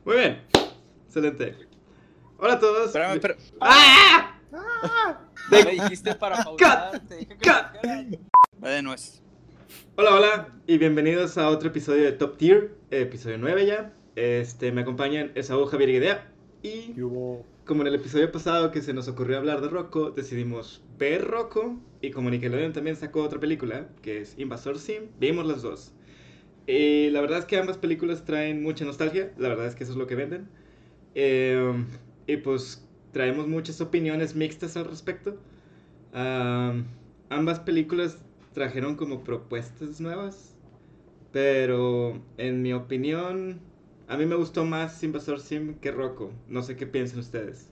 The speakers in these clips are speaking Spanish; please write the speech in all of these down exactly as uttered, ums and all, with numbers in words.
Muy bien. Excelente. Hola a todos. Espérame, pero... ¡Ah! Me dijiste para pausar, te dije que cut. pausara. De nuez. Hola, hola. Y bienvenidos a otro episodio de Top Tier. Episodio nueve ya. Este, me acompañan Esaú, Javier y Guedea. Y ¿Qué hubo? como en el episodio pasado que se nos ocurrió hablar de Rocco, decidimos ver Rocco. Y como Nickelodeon también sacó otra película, que es Invasor Sim, vimos las dos. Y la verdad es que ambas películas traen mucha nostalgia. La verdad es que eso es lo que venden. Eh, y pues traemos muchas opiniones mixtas al respecto. Um, ambas películas trajeron como propuestas nuevas. Pero en mi opinión, a mí me gustó más Invasor Sim que Rocco. No sé qué piensan ustedes.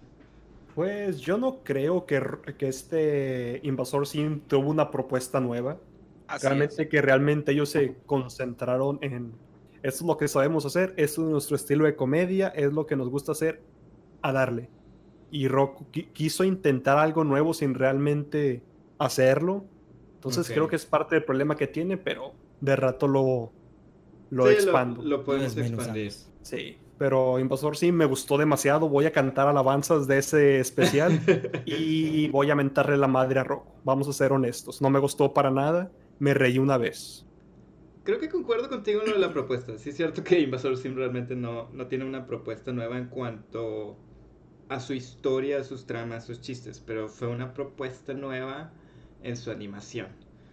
Pues yo no creo que, r- que este Invasor Sim tuvo una propuesta nueva. Así Realmente es. que realmente ellos se concentraron en esto es lo que sabemos hacer, esto es nuestro estilo de comedia, es lo que nos gusta hacer, a darle. Y Rocco qui- quiso intentar algo nuevo sin realmente hacerlo. Entonces Ok. creo que es parte del problema que tiene, pero de rato lo, lo Sí, lo, expando. lo podemos Los expandir. desmenuzamos. Sí, pero Invasor Sim me gustó demasiado. Voy a cantar alabanzas de ese especial y voy a mentarle la madre a Rocco. Vamos a ser honestos. No me gustó para nada. Me reí una vez. Creo que concuerdo contigo en lo de la propuesta. Sí es cierto que Invasor Sim realmente no, no tiene una propuesta nueva en cuanto a su historia, a sus tramas, sus chistes, pero fue una propuesta nueva en su animación.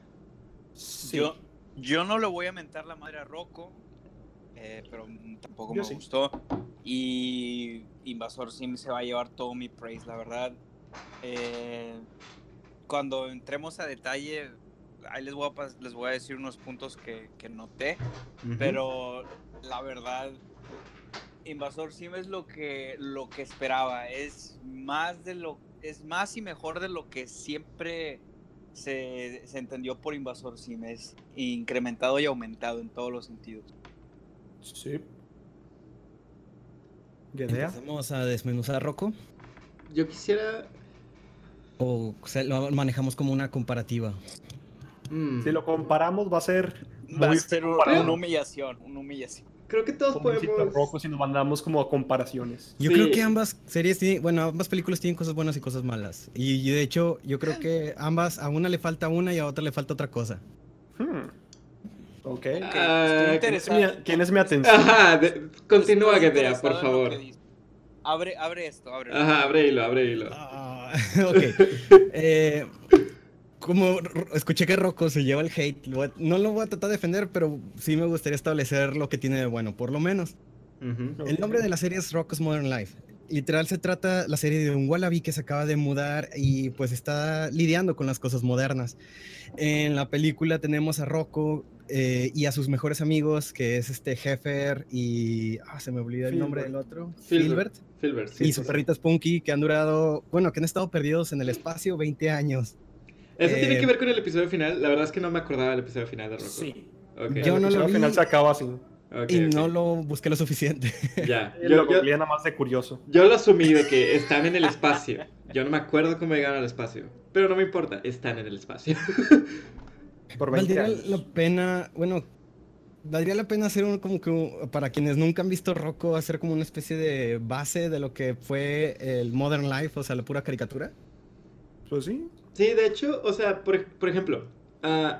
Sí, Yo, yo no le voy a mentar la madre a Rocco, eh, pero tampoco Yo me sí. gustó. Y Invasor Sim se va a llevar todo mi praise, la verdad. Eh, cuando entremos a detalle, ahí les voy a, pas- les voy a decir unos puntos que, que noté, Ujú. pero la verdad, Invasor Sim es lo que, lo que esperaba. Es más de lo, es más y mejor de lo que siempre se, se entendió por Invasor Sim. Es incrementado y aumentado en todos los sentidos. sí. ¿Gedea? Empezamos a desmenuzar Rocco Yo quisiera... o se lo manejamos como una comparativa. mm, Si lo comparamos va a ser Va a muy ser feo un- para una uno. humillación, una humillación. creo que todos Pobrecito podemos... Rocco si nos mandamos como a comparaciones. Yo Sí. creo que ambas series tienen, bueno, ambas películas tienen cosas buenas y cosas malas. Y, y de hecho, yo creo que ambas, a una le falta una y a otra le falta otra cosa. Hmm. Ok. Ok, Ah, estoy ¿Quién es mi, interesado. quién es mi atención? Ajá, de- continúa, Estoy Gedea, por interesado en lo favor. que dice. Abre, abre esto, abre. Ajá, abre hilo, abre hilo. Ah, ok. Eh, como r- escuché que Rocco se lleva el hate, lo voy a- no lo voy a tratar de defender, pero sí me gustaría establecer lo que tiene de bueno, por lo menos. Ujú. El nombre de la serie es Rocko's Modern Life. Literal se trata la serie de un wallaby que se acaba de mudar y pues está lidiando con las cosas modernas. En la película tenemos a Rocco eh, y a sus mejores amigos, que es este Heifer y... Ah, se me olvidó el nombre del otro. Filbert. Filbert. Filbert, sí, Y sí, su sí. perrita Spunky, que han durado, bueno, que han estado perdidos en el espacio veinte años. Eso tiene Eh, que ver con el episodio final. La verdad es que no me acordaba del episodio final de Rocco. Sí. Ok. Yo el no lo episodio vi. final se acaba así. Ok, y ok. no lo busqué lo suficiente. Ya. Yo, Yo, lo yo, googleé nada más de curioso. yo lo asumí de que están en el espacio. Yo no me acuerdo cómo llegaron al espacio. Pero no me importa, están en el espacio. Por veinte Valdría años. la pena, bueno, valdría la pena hacer un, como que un- para quienes nunca han visto Rocco, hacer como una especie de base de lo que fue el Modern Life, o sea, la pura caricatura. Pues sí. Sí, de hecho, o sea, por, ej- por ejemplo, ah,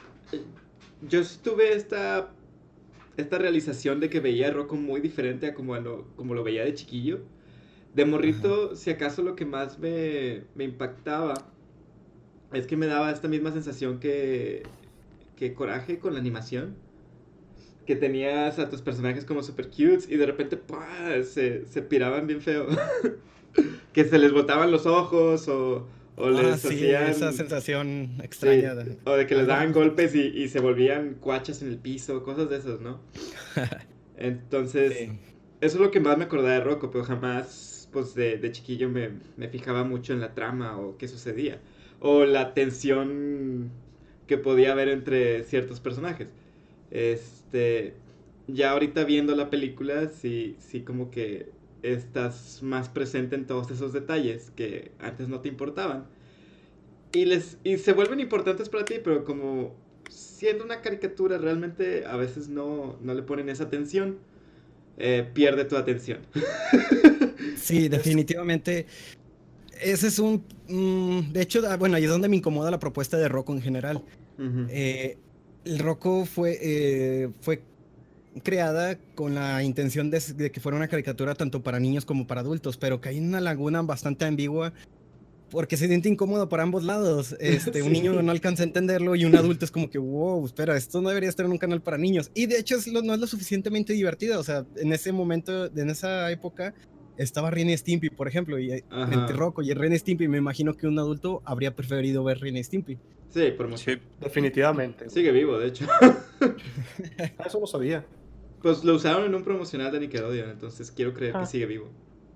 yo sí tuve esta, esta realización de que veía a Rocco muy diferente a como lo, como lo veía de chiquillo. De morrito, si acaso lo que más me, me impactaba es que me daba esta misma sensación que, que Coraje con la animación. Que tenías a tus personajes como super cutes y de repente ¡pua! se, se piraban bien feo. Que se les botaban los ojos o, o Ah, les sí, hacían... esa sensación Sí, extraña. de- o de que les algo daban repulsivo. golpes y, y se volvían cuachas en el piso, cosas de esas, ¿no? Entonces, Sí. eso es lo que más me acordaba de Rocco, pero jamás, pues de, de chiquillo me, me fijaba mucho en la trama o qué sucedía. O la tensión que podía haber entre ciertos personajes. Este, ya ahorita viendo la película, sí, sí como que estás más presente en todos esos detalles que antes no te importaban. Y, les, y se vuelven importantes para ti, pero como siendo una caricatura realmente a veces no, no le ponen esa atención. eh, pierde tu atención. Sí, definitivamente. Ese es un... mm, de hecho, ah, bueno, ahí es donde me incomoda la propuesta de Rocco en general. Ujú. Eh, el Rocco fue, eh, fue creada con la intención de, de que fuera una caricatura tanto para niños como para adultos, pero cae en una laguna bastante ambigua porque se siente incómodo por ambos lados. Este, Un Sí. niño no alcanza a entenderlo y un adulto es como que, wow, espera, esto no debería estar en un canal para niños. Y de hecho es lo, no es lo suficientemente divertido. O sea, en ese momento, en esa época, estaba Ren y Stimpy, por ejemplo, y eh, Ajá. entre Rocco y Ren y Stimpy, me imagino que un adulto habría preferido ver Ren y Stimpy. Sí, por mucho. Sí. Definitivamente. güey. Sigue vivo, de hecho. Ah, eso lo sabía. Pues lo usaron en un promocional de Nickelodeon, entonces quiero creer que Ah. sigue vivo.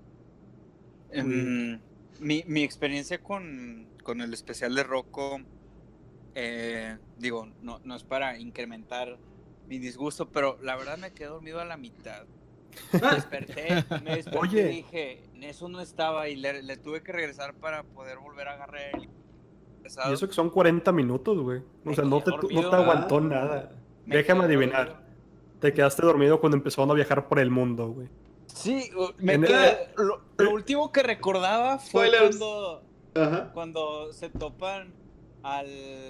Em, mi, mi experiencia con, con el especial de Rocco, eh, digo, no, no es para incrementar mi disgusto, pero la verdad me quedé dormido a la mitad. Me desperté, me desperté Oye. y dije, eso no estaba y le, le tuve que regresar para poder volver a agarrar el Y eso que son cuarenta minutos, güey. O Me sea, no te, quedé no te dormido. aguantó Ah. nada. Me Déjame quedé adivinar. dormido. Te quedaste dormido cuando empezaron a viajar por el mundo, güey. Sí, me En el- quedé, lo, lo último que recordaba fue Spoilers. cuando, Ajá. cuando se topan al,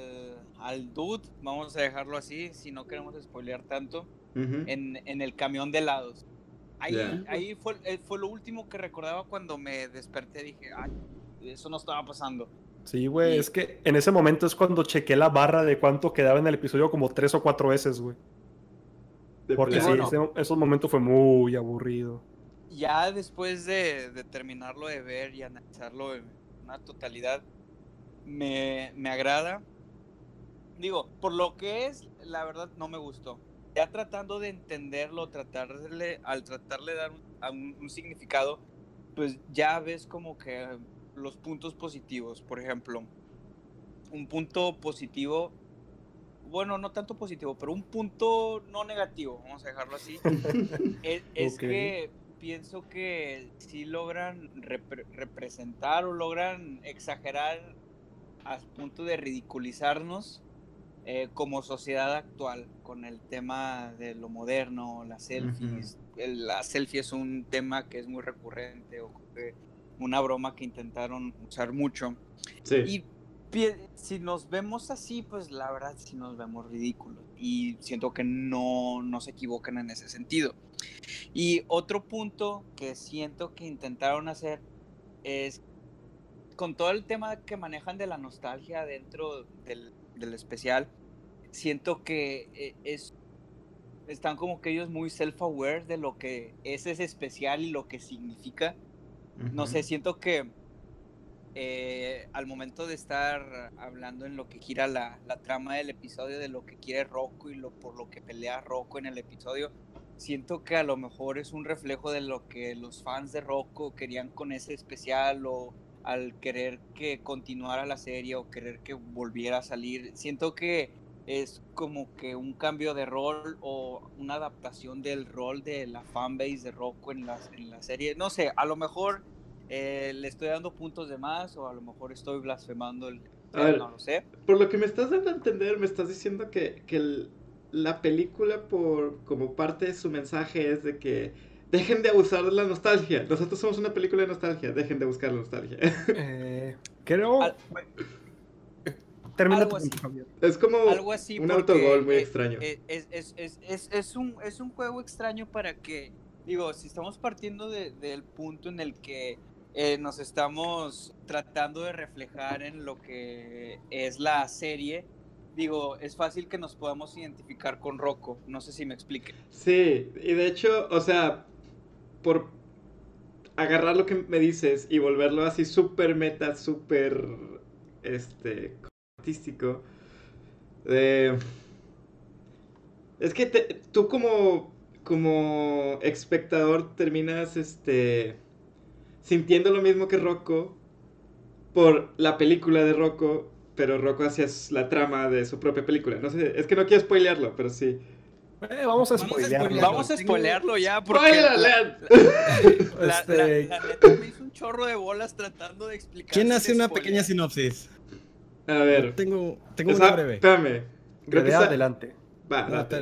al dude, vamos a dejarlo así, si no queremos spoilear tanto, Ujú. en, en el camión de helados. Ahí, Ya. ahí fue, eh, fue lo último que recordaba cuando me desperté. Dije, ay, eso no estaba pasando. Sí, güey. Y- Es que en ese momento es cuando chequé la barra de cuánto quedaba en el episodio como tres o cuatro veces, güey. De Porque sí, plano. bueno. ese, esos momentos fue muy aburrido. Ya después de, de terminarlo de ver y analizarlo en una totalidad, me, me agrada. Digo, por lo que es, la verdad no me gustó. Ya tratando de entenderlo, tratarle, al tratarle de dar un, a un, un significado, pues ya ves como que los puntos positivos. Por ejemplo, un punto positivo, bueno, no tanto positivo, pero un punto no negativo, vamos a dejarlo así, es, es Ok. que pienso que sí logran repre- representar o logran exagerar al punto de ridiculizarnos eh, como sociedad actual con el tema de lo moderno, las selfies. El- la selfie es un tema que es muy recurrente o que- una broma que intentaron usar mucho. Sí. Y pi- si nos vemos así, pues la verdad sí nos vemos ridículos. Y siento que no, no se equivocan en ese sentido. Y otro punto que siento que intentaron hacer es, con todo el tema que manejan de la nostalgia dentro del, del especial, siento que eh, es, están como que ellos muy self-aware de lo que es ese especial y lo que significa. No Ujú. sé, siento que eh, al momento de estar hablando en lo que gira la, la trama del episodio, de lo que quiere Rocco y lo, por lo que pelea Rocco en el episodio, siento que a lo mejor es un reflejo de lo que los fans de Rocco querían con ese especial, o al querer que continuara la serie o querer que volviera a salir. Siento que es como que un cambio de rol o una adaptación del rol de la fanbase de Rocco en la, en la serie. No sé, a lo mejor eh, le estoy dando puntos de más, o a lo mejor estoy blasfemando el... A ver. No lo sé. Por lo que me estás dando a entender, me estás diciendo que, que el- la película, por como parte de su mensaje, es de que dejen de abusar de la nostalgia. Nosotros somos una película de nostalgia, dejen de buscar la nostalgia. Eh, creo. Al- Termina algo tu así. punto, Javier. Es como Algo así, un porque, autogol muy eh, extraño. eh, Es, es, es, es, es un, es un juego extraño para que, digo, si estamos partiendo de- del punto en el que eh, nos estamos tratando de reflejar en lo que es la serie, digo, es fácil que nos podamos identificar con Rocco. No sé si me explique. Sí, y de hecho, o sea, por agarrar lo que me dices y volverlo así súper meta, súper, este, artístico, eh, es que te- tú como, como espectador terminas, este, sintiendo lo mismo que Rocco por la película de Rocco, pero Rocco hacía la trama de su propia película. No sé, es que no quiero spoilearlo, pero sí. Eh, vamos a Vamos a spoilearlo. spoilearlo. Vamos a Tengo- spoilearlo ya, porque ¡Spoiler la, alert! la- la- Este- la neta me hizo un chorro de bolas tratando de explicar. ¿Quién sin hace una spoilear. pequeña sinopsis? A Yo ver. tengo, tengo Esa- una breve. Espérame. Creo que Bebé, esa- adelante. Va, No, date. espera.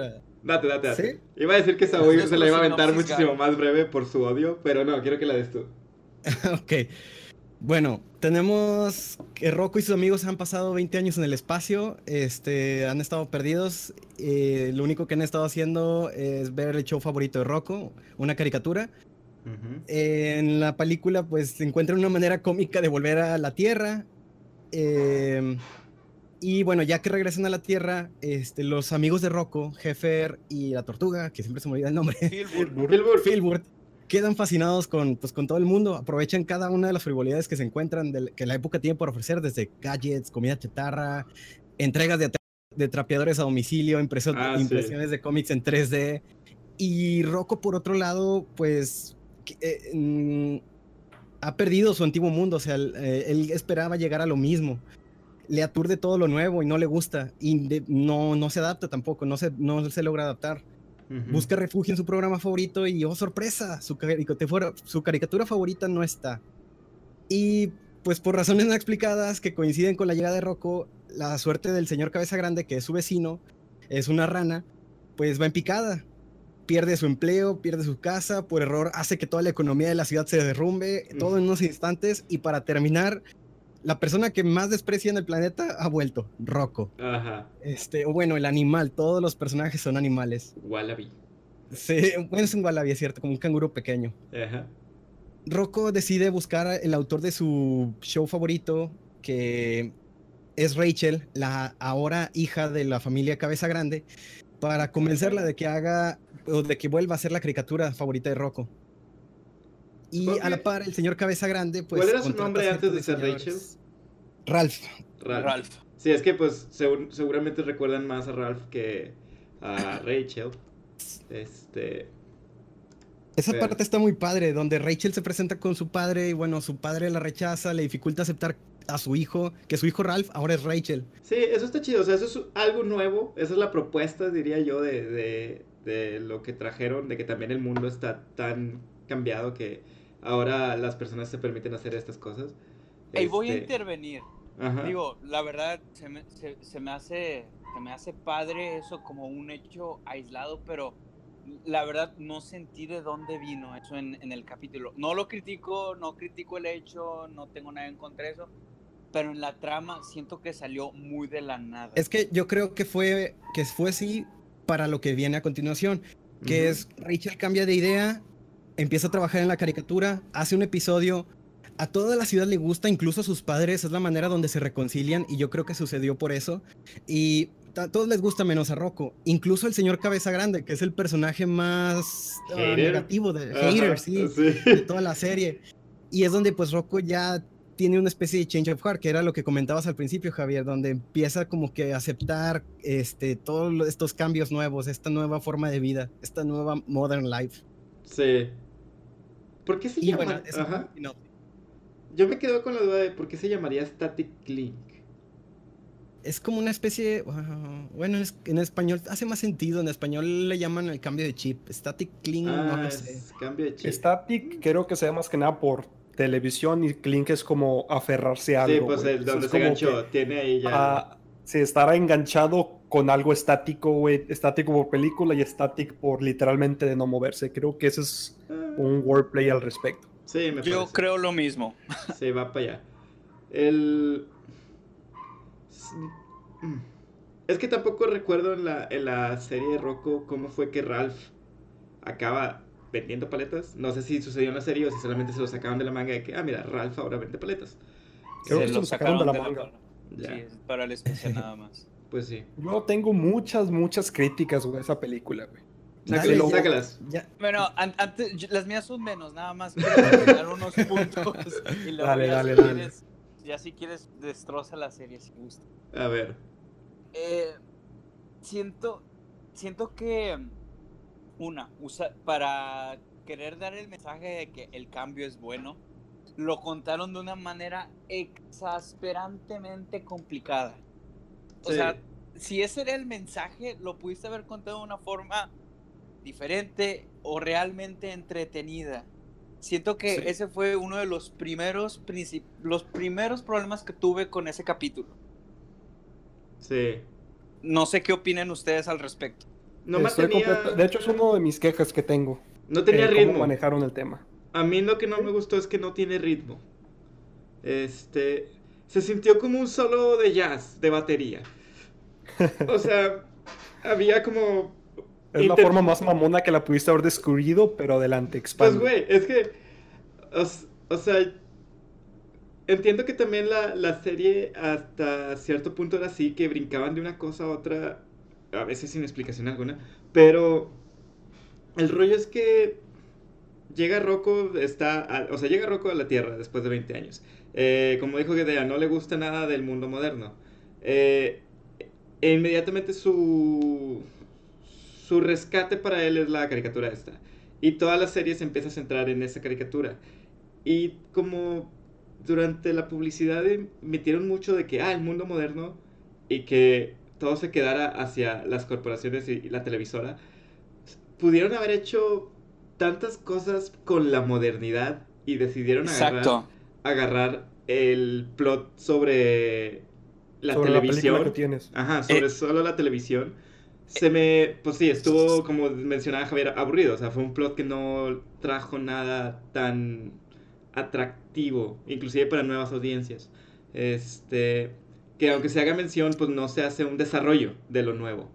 Date, date, date. ¿Sí? Iba a decir que Es Saúl se nuestro la iba a aventar sinopsis, muchísimo Gaby. más breve por su odio, pero no, quiero que la des tú. Ok. Bueno, tenemos que Rocco y sus amigos han pasado veinte años en el espacio, este, han estado perdidos, eh, lo único que han estado haciendo es ver el show favorito de Rocco, una caricatura. Ujú. Eh, en la película pues se encuentran una manera cómica de volver a la Tierra. eh, y bueno, ya que regresan a la Tierra, este, los amigos de Rocco, Heffer y la tortuga, que siempre se me olvida el nombre, Filbur. Filbur. Filbert, quedan fascinados con, pues, con todo el mundo, aprovechan cada una de las frivolidades que se encuentran, de, que la época tiene por ofrecer, desde gadgets, comida chatarra, entregas de, de trapeadores a domicilio, impreso, Ah, sí. impresiones de cómics en tres D. Y Rocco, por otro lado, pues que, eh, mm, ha perdido su antiguo mundo, o sea, él, eh, él esperaba llegar a lo mismo. Le aturde todo lo nuevo y no le gusta, y de, no, no se adapta tampoco, no se, no se logra adaptar. Ujú. Busca refugio en su programa favorito y, oh sorpresa, su caricatura, su caricatura favorita no está. Y pues por razones no explicadas que coinciden con la llegada de Rocco, la suerte del señor Cabeza Grande, que es su vecino, es una rana, pues va en picada. Pierde su empleo, pierde su casa, por error hace que toda la economía de la ciudad se derrumbe, Mm. todo en unos instantes. Y para terminar, la persona que más desprecia en el planeta ha vuelto, Rocco. Ajá. Este, o bueno, el animal, todos los personajes son animales. Wallaby. Sí, bueno, es un wallaby, es cierto, como un canguro pequeño. Ajá. Rocco decide buscar el autor de su show favorito, que es Rachel, la ahora hija de la familia Cabeza Grande, para convencerla de que haga o de que vuelva a ser la caricatura favorita de Rocco. Y Supongo a la que- par, el señor Cabeza Grande, pues. ¿Cuál era su contrata nombre antes de ciertos ser diseñadores. Ralph. Ralph. Ralph. Sí, es que pues segur- seguramente recuerdan más a Ralph que a Rachel. Este. Esa Pero- parte está muy padre, donde Rachel se presenta con su padre y bueno, su padre la rechaza, le dificulta aceptar a su hijo, que su hijo Ralph ahora es Rachel. Sí, eso está chido, o sea, eso es algo nuevo, esa es la propuesta, diría yo, de, de, de lo que trajeron, de que también el mundo está tan cambiado que ahora las personas se permiten hacer estas cosas. Ey, voy a Este, intervenir. Ajá. Digo, la verdad, se me, se, se me hace, se me hace padre eso como un hecho aislado, pero la verdad no sentí de dónde vino eso en, en el capítulo. No lo critico, no critico el hecho, no tengo nada en contra de eso, pero en la trama siento que salió muy de la nada. Es que yo creo que fue, que fue así para lo que viene a continuación, que Ujú. es Rachel cambia de idea, empieza a trabajar en la caricatura, hace un episodio, a toda la ciudad le gusta, incluso a sus padres, es la manera donde se reconcilian y yo creo que sucedió por eso. Y a todos les gusta menos a Rocco, incluso el señor Cabeza Grande, que es el personaje más uh, Hater. negativo de Ajá, hater, sí, sí. de toda la serie. Y es donde pues Rocco ya tiene una especie de change of heart, que era lo que comentabas al principio, Javier, donde empieza como que a aceptar este, todos estos cambios nuevos, esta nueva forma de vida, esta nueva modern life. Sí. ¿Por qué se Y llama? bueno, eso Ajá. no. Yo me quedo con la duda de por qué se llamaría Static Link. Es como una especie, uh, bueno, es, en español hace más sentido, en español le llaman el cambio de chip, static clean, Ah, no lo sé. es cambio de chip. Static creo que se llama más que nada por televisión y Clink es como aferrarse a Sí, algo. pues güey. el Es donde se como enganchó, que, tiene ahí ya. ah, sí, estará enganchado con algo estático, güey. Estático por película y estático por literalmente de no moverse. Creo que ese es Ah, un wordplay al respecto. sí, me Yo parece. creo lo mismo. Sí, va para allá. El. Es que tampoco recuerdo en la, en la serie de Rocco cómo fue que Ralph acaba vendiendo paletas. No sé si sucedió en la serie o si solamente se lo sacaban de la manga de que, ah, mira, Ralph ahora vende paletas. Creo Se que se lo lo sacaron de la sacaron manga. Ya. Sí, es para el especial nada más. Pues sí. Yo tengo muchas, muchas críticas, güey, a esa película, güey. Sácalas, Dale, ya- sácalas. ya- Bueno, an- antes, yo- las mías son menos, nada más quiero dar unos puntos. Y luego Dale, ya, dale, si dale. quieres, ya si quieres, destroza la serie si gusta. A ver. Eh, siento, siento que una, usa, para querer dar el mensaje de que el cambio es bueno, lo contaron de una manera exasperantemente complicada. O Sí. sea, si ese era el mensaje, lo pudiste haber contado de una forma diferente o realmente entretenida. Siento que Sí. ese fue uno de los primeros, princip- los primeros problemas que tuve con ese capítulo. Sí. No sé qué opinan ustedes al respecto. no Estoy mantenía, completa- De hecho, es uno de mis quejas que tengo. no tenía eh, cómo ritmo. manejaron el tema. A mí lo que no me gustó es que no tiene ritmo. Este, se sintió como un solo de jazz, de batería. O sea, había como... Es la inter- forma más mamona que la pudiste haber descubierto, pero adelante, Pues, expande. güey, es que... O, s- o sea, entiendo que también la, la serie hasta cierto punto era así, que brincaban de una cosa a otra, a veces sin explicación alguna, pero el rollo es que llega Rocco, está, a- o sea, llega Rocco a la Tierra después de veinte años. Eh, como dijo Gedea, no le gusta nada del mundo moderno. Eh, e inmediatamente su, su rescate para él es la caricatura esta. Y toda la serie se empieza a centrar en esa caricatura. Y como durante la publicidad em- metieron mucho de que, ah, el mundo moderno, y que todo se quedara hacia las corporaciones y, y la televisora, pudieron haber hecho tantas cosas con la modernidad y decidieron agarrar, Exacto. agarrar el plot sobre la Sobre la película que televisión. tienes. Ajá, sobre Eh, solo la televisión. Se me, pues sí, estuvo, como mencionaba Javier, aburrido. O sea, fue un plot que no trajo nada tan atractivo, inclusive para nuevas audiencias. Este, que aunque se haga mención, pues no se hace un desarrollo de lo nuevo.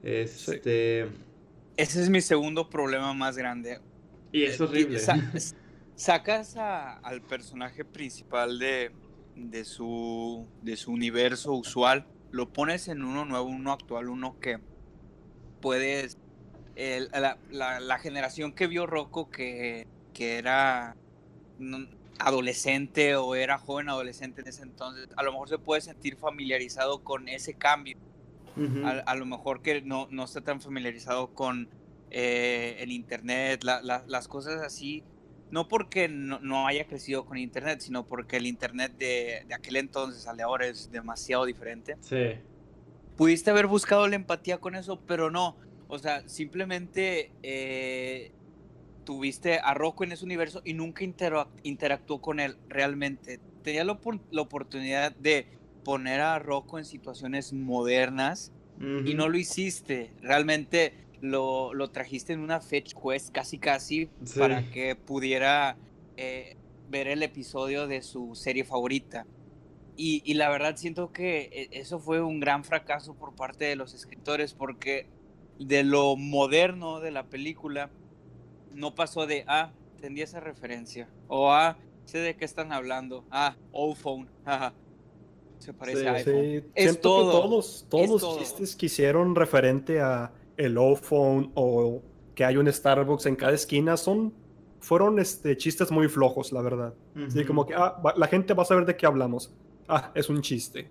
Este, Ese es mi segundo problema más grande. y es Eh, ti- horrible. sa- s- sacas a- al personaje principal de, de, su, de su universo usual, lo pones en uno nuevo, uno actual, uno que puedes... el- la, la- la generación que vio Rocco, que, que era no- adolescente o era joven adolescente en ese entonces, a lo mejor se puede sentir familiarizado con ese cambio. Ujú. A, a lo mejor que no, no está tan familiarizado con eh, el internet, la, la, las cosas así, no porque no, no haya crecido con internet, sino porque el internet de, de aquel entonces al de ahora es demasiado diferente. Sí. Pudiste haber buscado la empatía con eso, pero no. O sea, simplemente eh, tuviste a Rocco en ese universo y nunca intera- interactuó con él realmente. Tenía la, opor- la oportunidad de poner a Rocco en situaciones modernas y Ujú. no lo hiciste. Realmente lo, lo trajiste en una fetch quest casi casi Sí. para que pudiera eh, ver el episodio de su serie favorita. Y, y la verdad siento que eh, eso fue un gran fracaso por parte de los escritores porque de lo moderno de la película no pasó de, ah, entendí esa referencia, o ah, sé de qué están hablando, ah, iPhone, jaja, se parece Sí. a iPhone. Sí, Es siento todo, que todos, todos es los todo. chistes que hicieron referente a el iPhone o que hay un Starbucks en cada esquina son, fueron este, chistes muy flojos, la verdad. Así Ujú. como que ah, va- la gente va a saber de qué hablamos. Ah, es un chiste.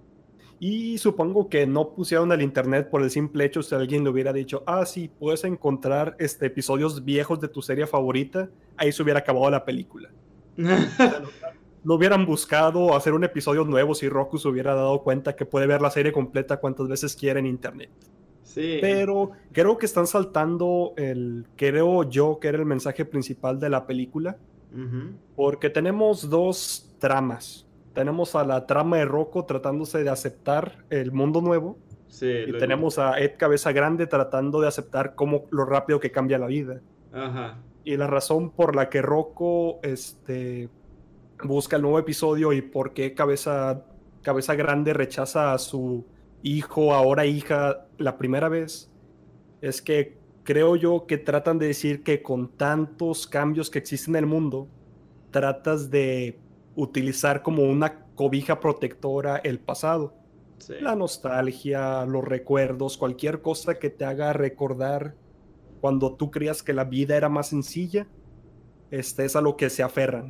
Y supongo que no pusieron el internet por el simple hecho si alguien le hubiera dicho, ah, sí, puedes encontrar este, episodios viejos de tu serie favorita, ahí se hubiera acabado la película. O sea, no, no hubieran buscado hacer un episodio nuevo si Roku se hubiera dado cuenta que puede ver la serie completa cuantas veces quiera en internet. Sí. Pero creo que están saltando el, creo yo que era el mensaje principal de la película, Ujú. porque tenemos dos tramas. Tenemos a la trama de Rocco tratándose de aceptar el mundo nuevo Sí, y lo- tenemos a Ed Cabeza Grande tratando de aceptar cómo lo rápido que cambia la vida. Ajá. Y la razón por la que Rocco este, busca el nuevo episodio y por qué Cabeza, Cabeza Grande rechaza a su hijo, ahora hija, la primera vez, es que creo yo que tratan de decir que con tantos cambios que existen en el mundo, tratas de utilizar como una cobija protectora el pasado. Sí. La nostalgia, los recuerdos, cualquier cosa que te haga recordar cuando tú creías que la vida era más sencilla, este, es a lo que se aferran.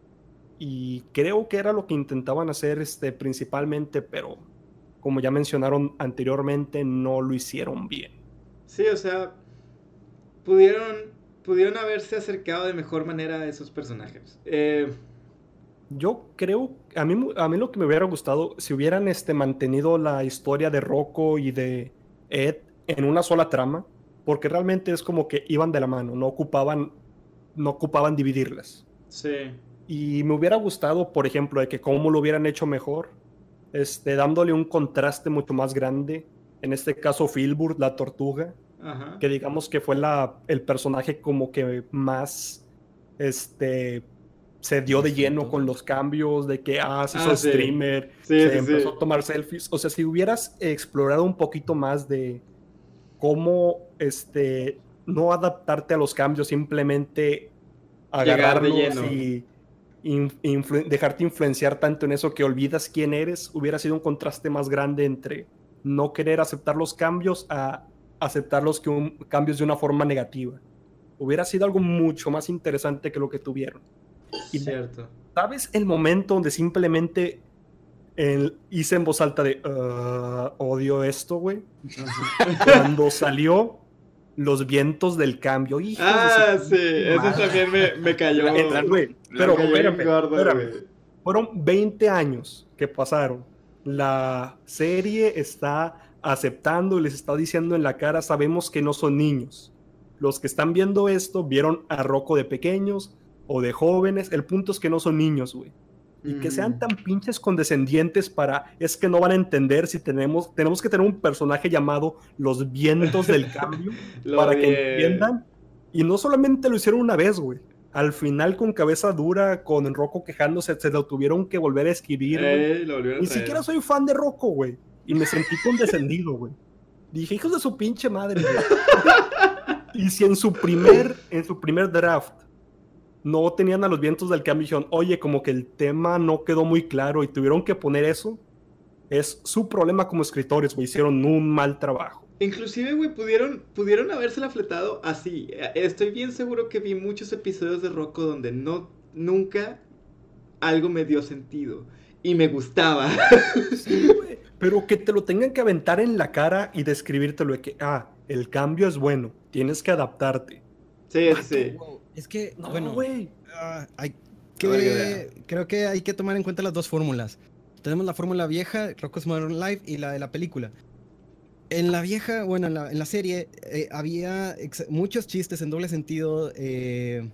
Y creo que era lo que intentaban hacer este, principalmente, pero como ya mencionaron anteriormente, no lo hicieron bien. Sí, o sea, pudieron, pudieron haberse acercado de mejor manera a esos personajes. Eh, Yo creo, a mí, a mí lo que me hubiera gustado, si hubieran este, mantenido la historia de Rocco y de Ed en una sola trama, porque realmente es como que iban de la mano, no ocupaban, no ocupaban dividirlas. sí. Y me hubiera gustado, por ejemplo, de que cómo lo hubieran hecho mejor, este, dándole un contraste mucho más grande. En este caso, Filbert, la tortuga, Ajá. que digamos que fue la, el personaje como que más este, se dio de lleno con los cambios, de que ah, se hizo Ah, sí. streamer, Sí, se sí, empezó sí. a tomar selfies. O sea, si hubieras explorado un poquito más de cómo este, no adaptarte a los cambios, simplemente Llegar de agarrarlos lleno. y in- influ- dejarte influenciar tanto en eso que olvidas quién eres, hubiera sido un contraste más grande entre no querer aceptar los cambios a aceptar los que un- cambios de una forma negativa. Hubiera sido algo mucho más interesante que lo que tuvieron. Y Cierto. ¿sabes el momento donde simplemente el- hice en voz alta de "Ah, odio esto, güey"? Cuando salió Los vientos del cambio. Hijos Ah, de su sí, pinche eso madre. también me, me cayó. La- Eh, la- güey, me pero cayó bien espérame, gordo, espérame. güey. Fueron veinte años que pasaron. La serie está aceptando y les está diciendo en la cara, sabemos que no son niños. Los que están viendo esto vieron a Rocco de pequeños o de jóvenes. El punto es que no son niños, güey. Y que sean tan pinches condescendientes para... Es que no van a entender si tenemos... Tenemos que tener un personaje llamado Los Vientos del Cambio Lo para que odié. entiendan. Y no solamente lo hicieron una vez, güey. Al final, con cabeza dura, con Rocco quejándose, se lo tuvieron que volver a escribir, güey. Eh, lo volvieron a Ni traer. siquiera soy fan de Rocco, güey. Y me sentí condescendido, güey. Dije, hijos de su pinche madre, güey. Y si en su primer, en su primer draft no tenían a los vientos del cambio y dijeron, oye, como que el tema no quedó muy claro y tuvieron que poner eso, es su problema como escritores, güey. Hicieron un mal trabajo. Inclusive, güey, pudieron, pudieron habérsela fletado así. Eh, Estoy bien seguro que vi muchos episodios de Rocco donde no, nunca algo me dio sentido. Y me gustaba. Sí, güey. Pero que te lo tengan que aventar en la cara y describírtelo de que, ah, el cambio es bueno, tienes que adaptarte. Sí, Vato, sí. wow. Es que, No, bueno, güey. ah, hay A ver, que, creo que hay que tomar en cuenta las dos fórmulas. Tenemos la fórmula vieja, Rocko's Modern Life, y la de la película. En la vieja, bueno, en la, en la serie eh, había ex- muchos chistes en doble sentido eh,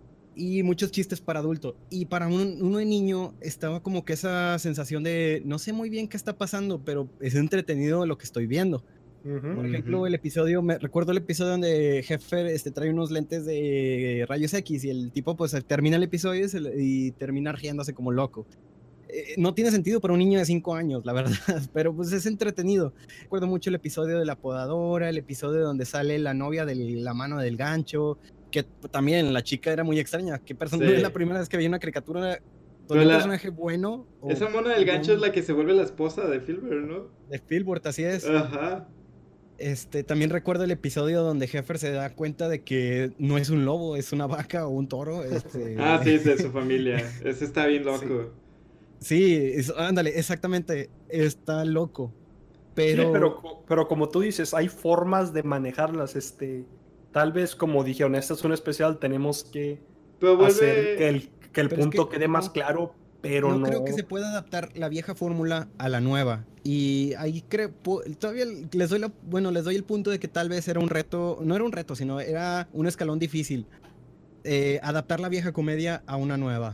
y muchos chistes para adulto. Y para un, uno de niño estaba como que esa sensación de no sé muy bien qué está pasando, pero es entretenido lo que estoy viendo. Ujú. Por ejemplo, Ujú. el episodio, me recuerdo el episodio donde Heffer este, trae unos lentes de rayos X y el tipo pues termina el episodio y, se le- y termina riéndose como loco. Eh, no tiene sentido para un niño de cinco años, la verdad, pero pues es entretenido. Recuerdo mucho el episodio de la podadora, el episodio donde sale la novia de la mano del gancho, que también la chica era muy extraña. ¿Qué persona? Sí. No es la primera vez que vi una caricatura donde Pero un la- personaje bueno o Esa mona del gancho es bueno la que se vuelve la esposa de Filbert, ¿no? de Spielberg, así es. Ajá. Este, también recuerdo el episodio donde Heffer se da cuenta de que no es un lobo, es una vaca o un toro. Este... Ah, sí, es de su familia. Ese está bien loco. Sí, es- ándale, exactamente, está loco. Pero, Sí, pero, co- pero como tú dices, hay formas de manejarlas. Este, tal vez, como dijeron, este es un especial, tenemos que Pero vuelve. hacer que el, que el Pero es punto que quede más no- claro, pero no, no. creo que se pueda adaptar la vieja fórmula a la nueva. Y ahí creo, po- todavía les doy la, bueno, les doy el punto de que tal vez era un reto, no era un reto, sino era un escalón difícil. eh, adaptar la vieja comedia a una nueva.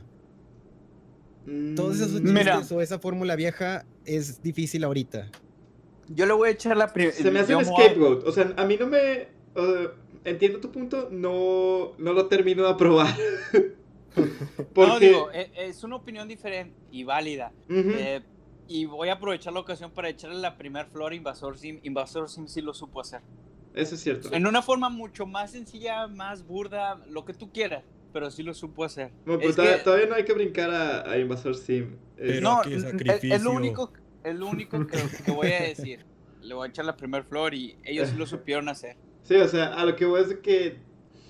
Todos esos Mm, Mira. chistes o esa fórmula vieja es difícil ahorita. Yo le voy a echar la primera. Se me hace un scapegoat. O sea, a mí no me. uh, entiendo tu punto, no, no lo termino de aprobar. Porque. No, digo, e- es una opinión diferente y válida. Ujú. Eh, y voy a aprovechar la ocasión para echarle la primer flor a Invasor Sim. Invasor Sim sí lo supo hacer. Eso es cierto. En una forma mucho más sencilla, más burda, lo que tú quieras, pero sí lo supo hacer. Bueno, pero Es todavía, que- todavía no hay que brincar a, a Invasor Sim. Es- Pero no, qué es, es lo sacrificio. único, es lo único que, que voy a decir. Le voy a echar la primer flor y ellos sí lo supieron hacer. Sí, o sea, a lo que voy es de que.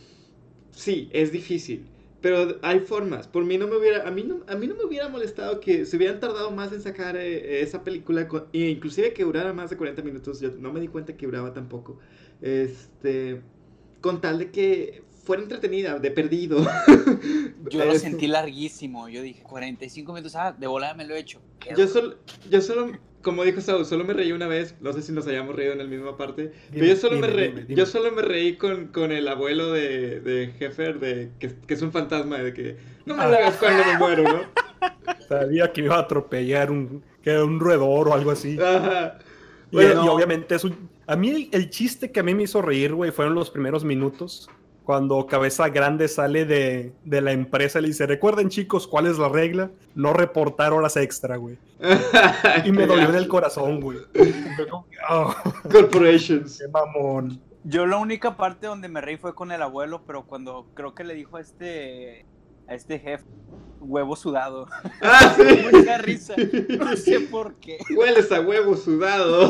Sí, es difícil. Pero hay formas. Por mí no me hubiera. A mí no, a mí no me hubiera molestado que se hubieran tardado más en sacar eh, esa película. con- e inclusive que durara más de cuarenta minutos. Yo no me di cuenta que duraba tampoco. Este. Con tal de que fuera entretenida, de perdido. Yo lo Es- sentí larguísimo. Yo dije, cuarenta y cinco minutos, ah, de volada me lo he hecho. Yo solo, yo solo, como dijo Saúl, solo me reí una vez. No sé si nos hayamos reído en la misma parte. Pero Dime, yo solo, dime, me, re- dime, dime. yo solo me reí con, con el abuelo de, de Heffer, de, que, que es un fantasma, de que no me lo hagas cuando me muero, ¿no? Sabía que iba a atropellar un, que era un roedor o algo así. Ajá. Y, Bueno, y no. obviamente es un, A mí el, el chiste que a mí me hizo reír, güey, fueron los primeros minutos. Cuando Cabeza Grande sale de, de la empresa y le dice, recuerden chicos, ¿cuál es la regla? No reportar horas extra, güey. Y me dolió en el corazón, güey. Oh, Corporations. qué mamón. Yo la única parte donde me reí fue con el abuelo, pero cuando creo que le dijo a este, a este jefe, huevo sudado. Ah, sí. Mucha risa. No sé por qué. Hueles a huevo sudado.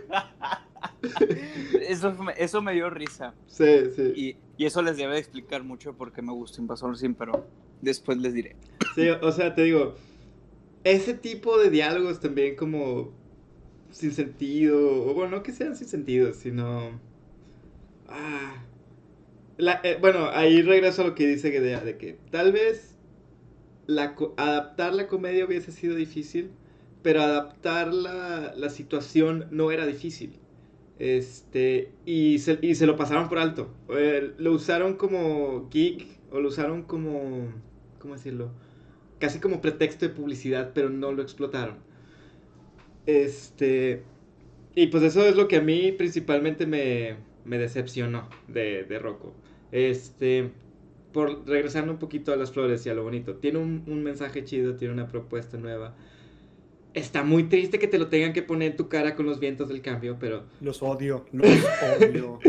Eso, eso me dio risa. Sí, sí. Y, y eso les debe de explicar mucho porque me gusta Invasor Sim, pero después les diré. Sí, o sea, te digo, ese tipo de diálogos también como sin sentido, o bueno, no que sean sin sentido, sino... Ah, la, eh, bueno, ahí regreso a lo que dice Gedea, de que tal vez la, adaptar la comedia hubiese sido difícil, pero adaptar la, la situación no era difícil. Este, y se, y se lo pasaron por alto. Eh, lo usaron como geek, o lo usaron como, ¿cómo decirlo? Casi como pretexto de publicidad, pero no lo explotaron. Este, y pues eso es lo que a mí principalmente me, me decepcionó de, de Rocco. Este, por regresando un poquito a las flores y a lo bonito. Tiene un, un mensaje chido, tiene una propuesta nueva. Está muy triste que te lo tengan que poner en tu cara con los vientos del cambio, pero... Los odio, los odio.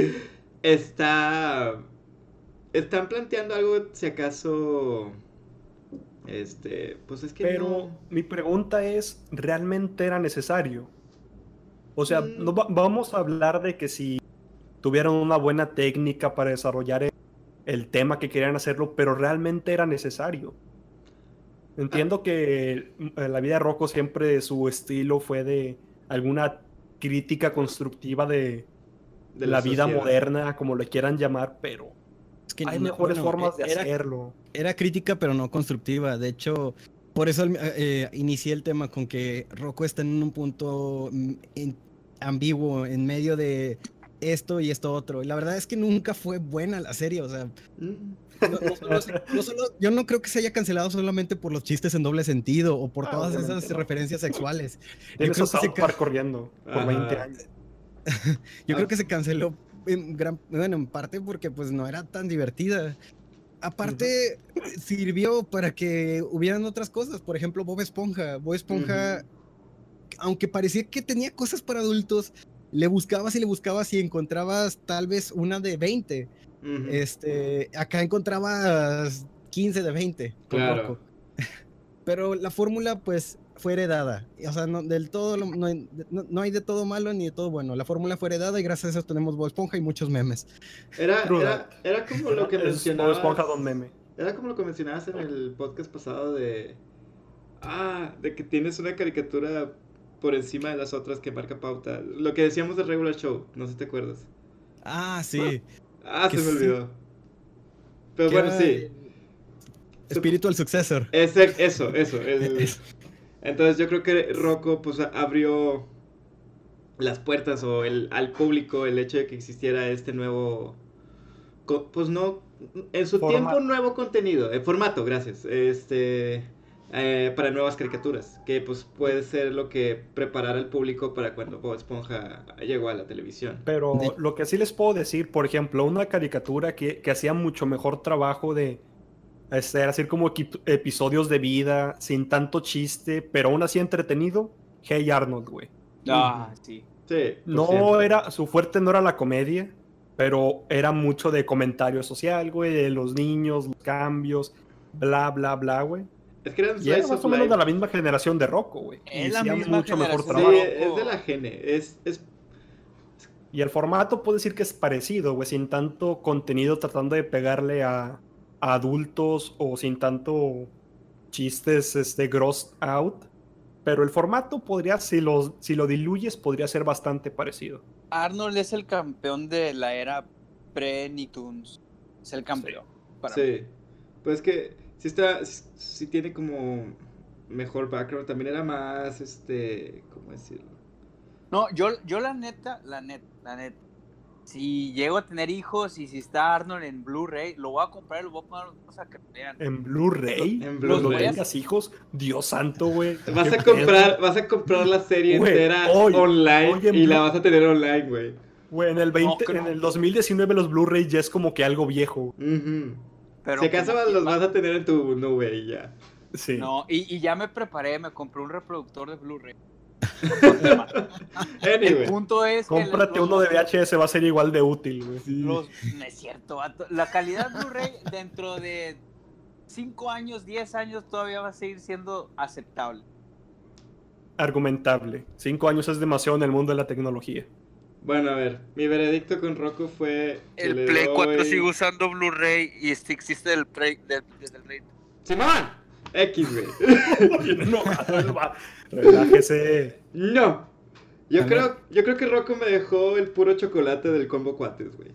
Está... Están planteando algo, si acaso... Este... Pues es que Pero no... mi pregunta es, ¿realmente era necesario? O sea, Mm. no va- vamos a hablar de que si tuvieron una buena técnica para desarrollar el, el tema que querían hacerlo, pero realmente era necesario. Entiendo que en la vida de Rocco siempre su estilo fue de alguna crítica constructiva de, de la, vida sociedad. moderna, como le quieran llamar, pero Es que hay no- mejores bueno, formas de era- hacerlo. Era crítica, pero no constructiva. De hecho, por eso eh, inicié el tema con que Rocco está en un punto mm, en- ambiguo, en medio de esto y esto otro. Y la verdad es que nunca fue buena la serie. O sea, Mm. no, no solo se- no solo- yo no creo que se haya cancelado solamente por los chistes en doble sentido o por Ah, todas obviamente esas no. referencias sexuales. Yo Tienes creo a que se South ca- Park corriendo por Ajá. veinte años. Yo Ah. creo que se canceló en gran, bueno, en parte porque pues no era tan divertida. Aparte, sirvió para que hubieran otras cosas. Por ejemplo, Bob Esponja. Bob Esponja, aunque parecía que tenía cosas para adultos, le buscabas y le buscabas y encontrabas tal vez una de veinte. Ujú. Este, acá encontrabas quince de veinte. con Claro. Rocco. Pero la fórmula, pues, fue heredada. O sea, no, del todo, lo- no, hay, no- no hay de todo malo ni de todo bueno. La fórmula fue heredada y gracias a eso tenemos Bob Esponja y muchos memes. Era, True era, era como lo que Es Bob mencionabas. Esponja Don Meme. Era como lo que mencionabas en el podcast pasado de. Ah, de que tienes una caricatura por encima de las otras que marca pauta. Lo que decíamos del regular show, no sé si te acuerdas. Ah, sí. Ah, Que se me sí. olvidó. Pero Que bueno, era sí. Spiritual Successor. Ese- eso, eso. el- Entonces yo creo que Rocco pues a- abrió las puertas o el, al público el hecho de que existiera este nuevo, co- pues no, en su Formato. tiempo nuevo contenido, eh, formato, gracias, este, eh, para nuevas caricaturas, que pues puede ser lo que preparara al público para cuando Bob Esponja llegó a la televisión. Pero De- lo que sí les puedo decir, por ejemplo, una caricatura que, que hacía mucho mejor trabajo de este, hacer como equi- episodios de vida, sin tanto chiste, pero aún así entretenido, Hey Arnold, güey. Ah, sí. Sí, por No cierto. era, su fuerte no era la comedia, pero era mucho de comentario social, güey, de los niños, los cambios, bla, bla, bla, güey. Es que eran Y era slice más of o menos life. de la misma generación de Rocco, güey. Y Es la hacía misma mucho mejor generación Sí, trabajo. de es de la gene, es, es Y el formato puedo decir que es parecido, güey, sin tanto contenido tratando de pegarle a, a adultos o sin tanto chistes este, gross out. Pero el formato podría, si lo, si lo diluyes, podría ser bastante parecido. Arnold es el campeón de la era pre-Nicktoons. Es el campeón. para mí. Sí, pues que sí está, sí, sí tiene como mejor background, también era más, este, ¿cómo decirlo? No, yo, yo la neta, la neta, la neta. Si llego a tener hijos y si está Arnold en Blu-ray, lo voy a comprar y lo voy a poner a los niños a que lo vean. En Blu-ray, En cuando Blu-ray. tengas hijos, Dios santo, güey. Vas ¿Qué a comprar, pedo? vas a comprar la serie Güey, entera hoy, online hoy en y la Blu- vas a tener online, güey. Güey, en el veinte, creo- en el dos mil diecinueve los Blu-ray ya es como que algo viejo. Ujú. Pero Si acaso como que los va- vas a tener en tu nube y ya. Sí. No, y, y ya me preparé, me compré un reproductor de Blu-ray. El Anyway. punto es que Cómprate los- uno de V H S, va a ser igual de útil, güey. los- no es cierto, vato. La calidad Blu-ray dentro de cinco años, diez años todavía va a seguir siendo aceptable. Argumentable. Cinco años es demasiado en el mundo de la tecnología. Bueno, a ver, mi veredicto con Rocco fue que El le Play cuatro doy- sigue usando Blu-ray y este existe del Play, del, desde el Play. ¡Simón! X, güey. No, va. Relájese. No. Yo A creo, yo creo que Rocco me dejó el puro chocolate del combo cuates, güey.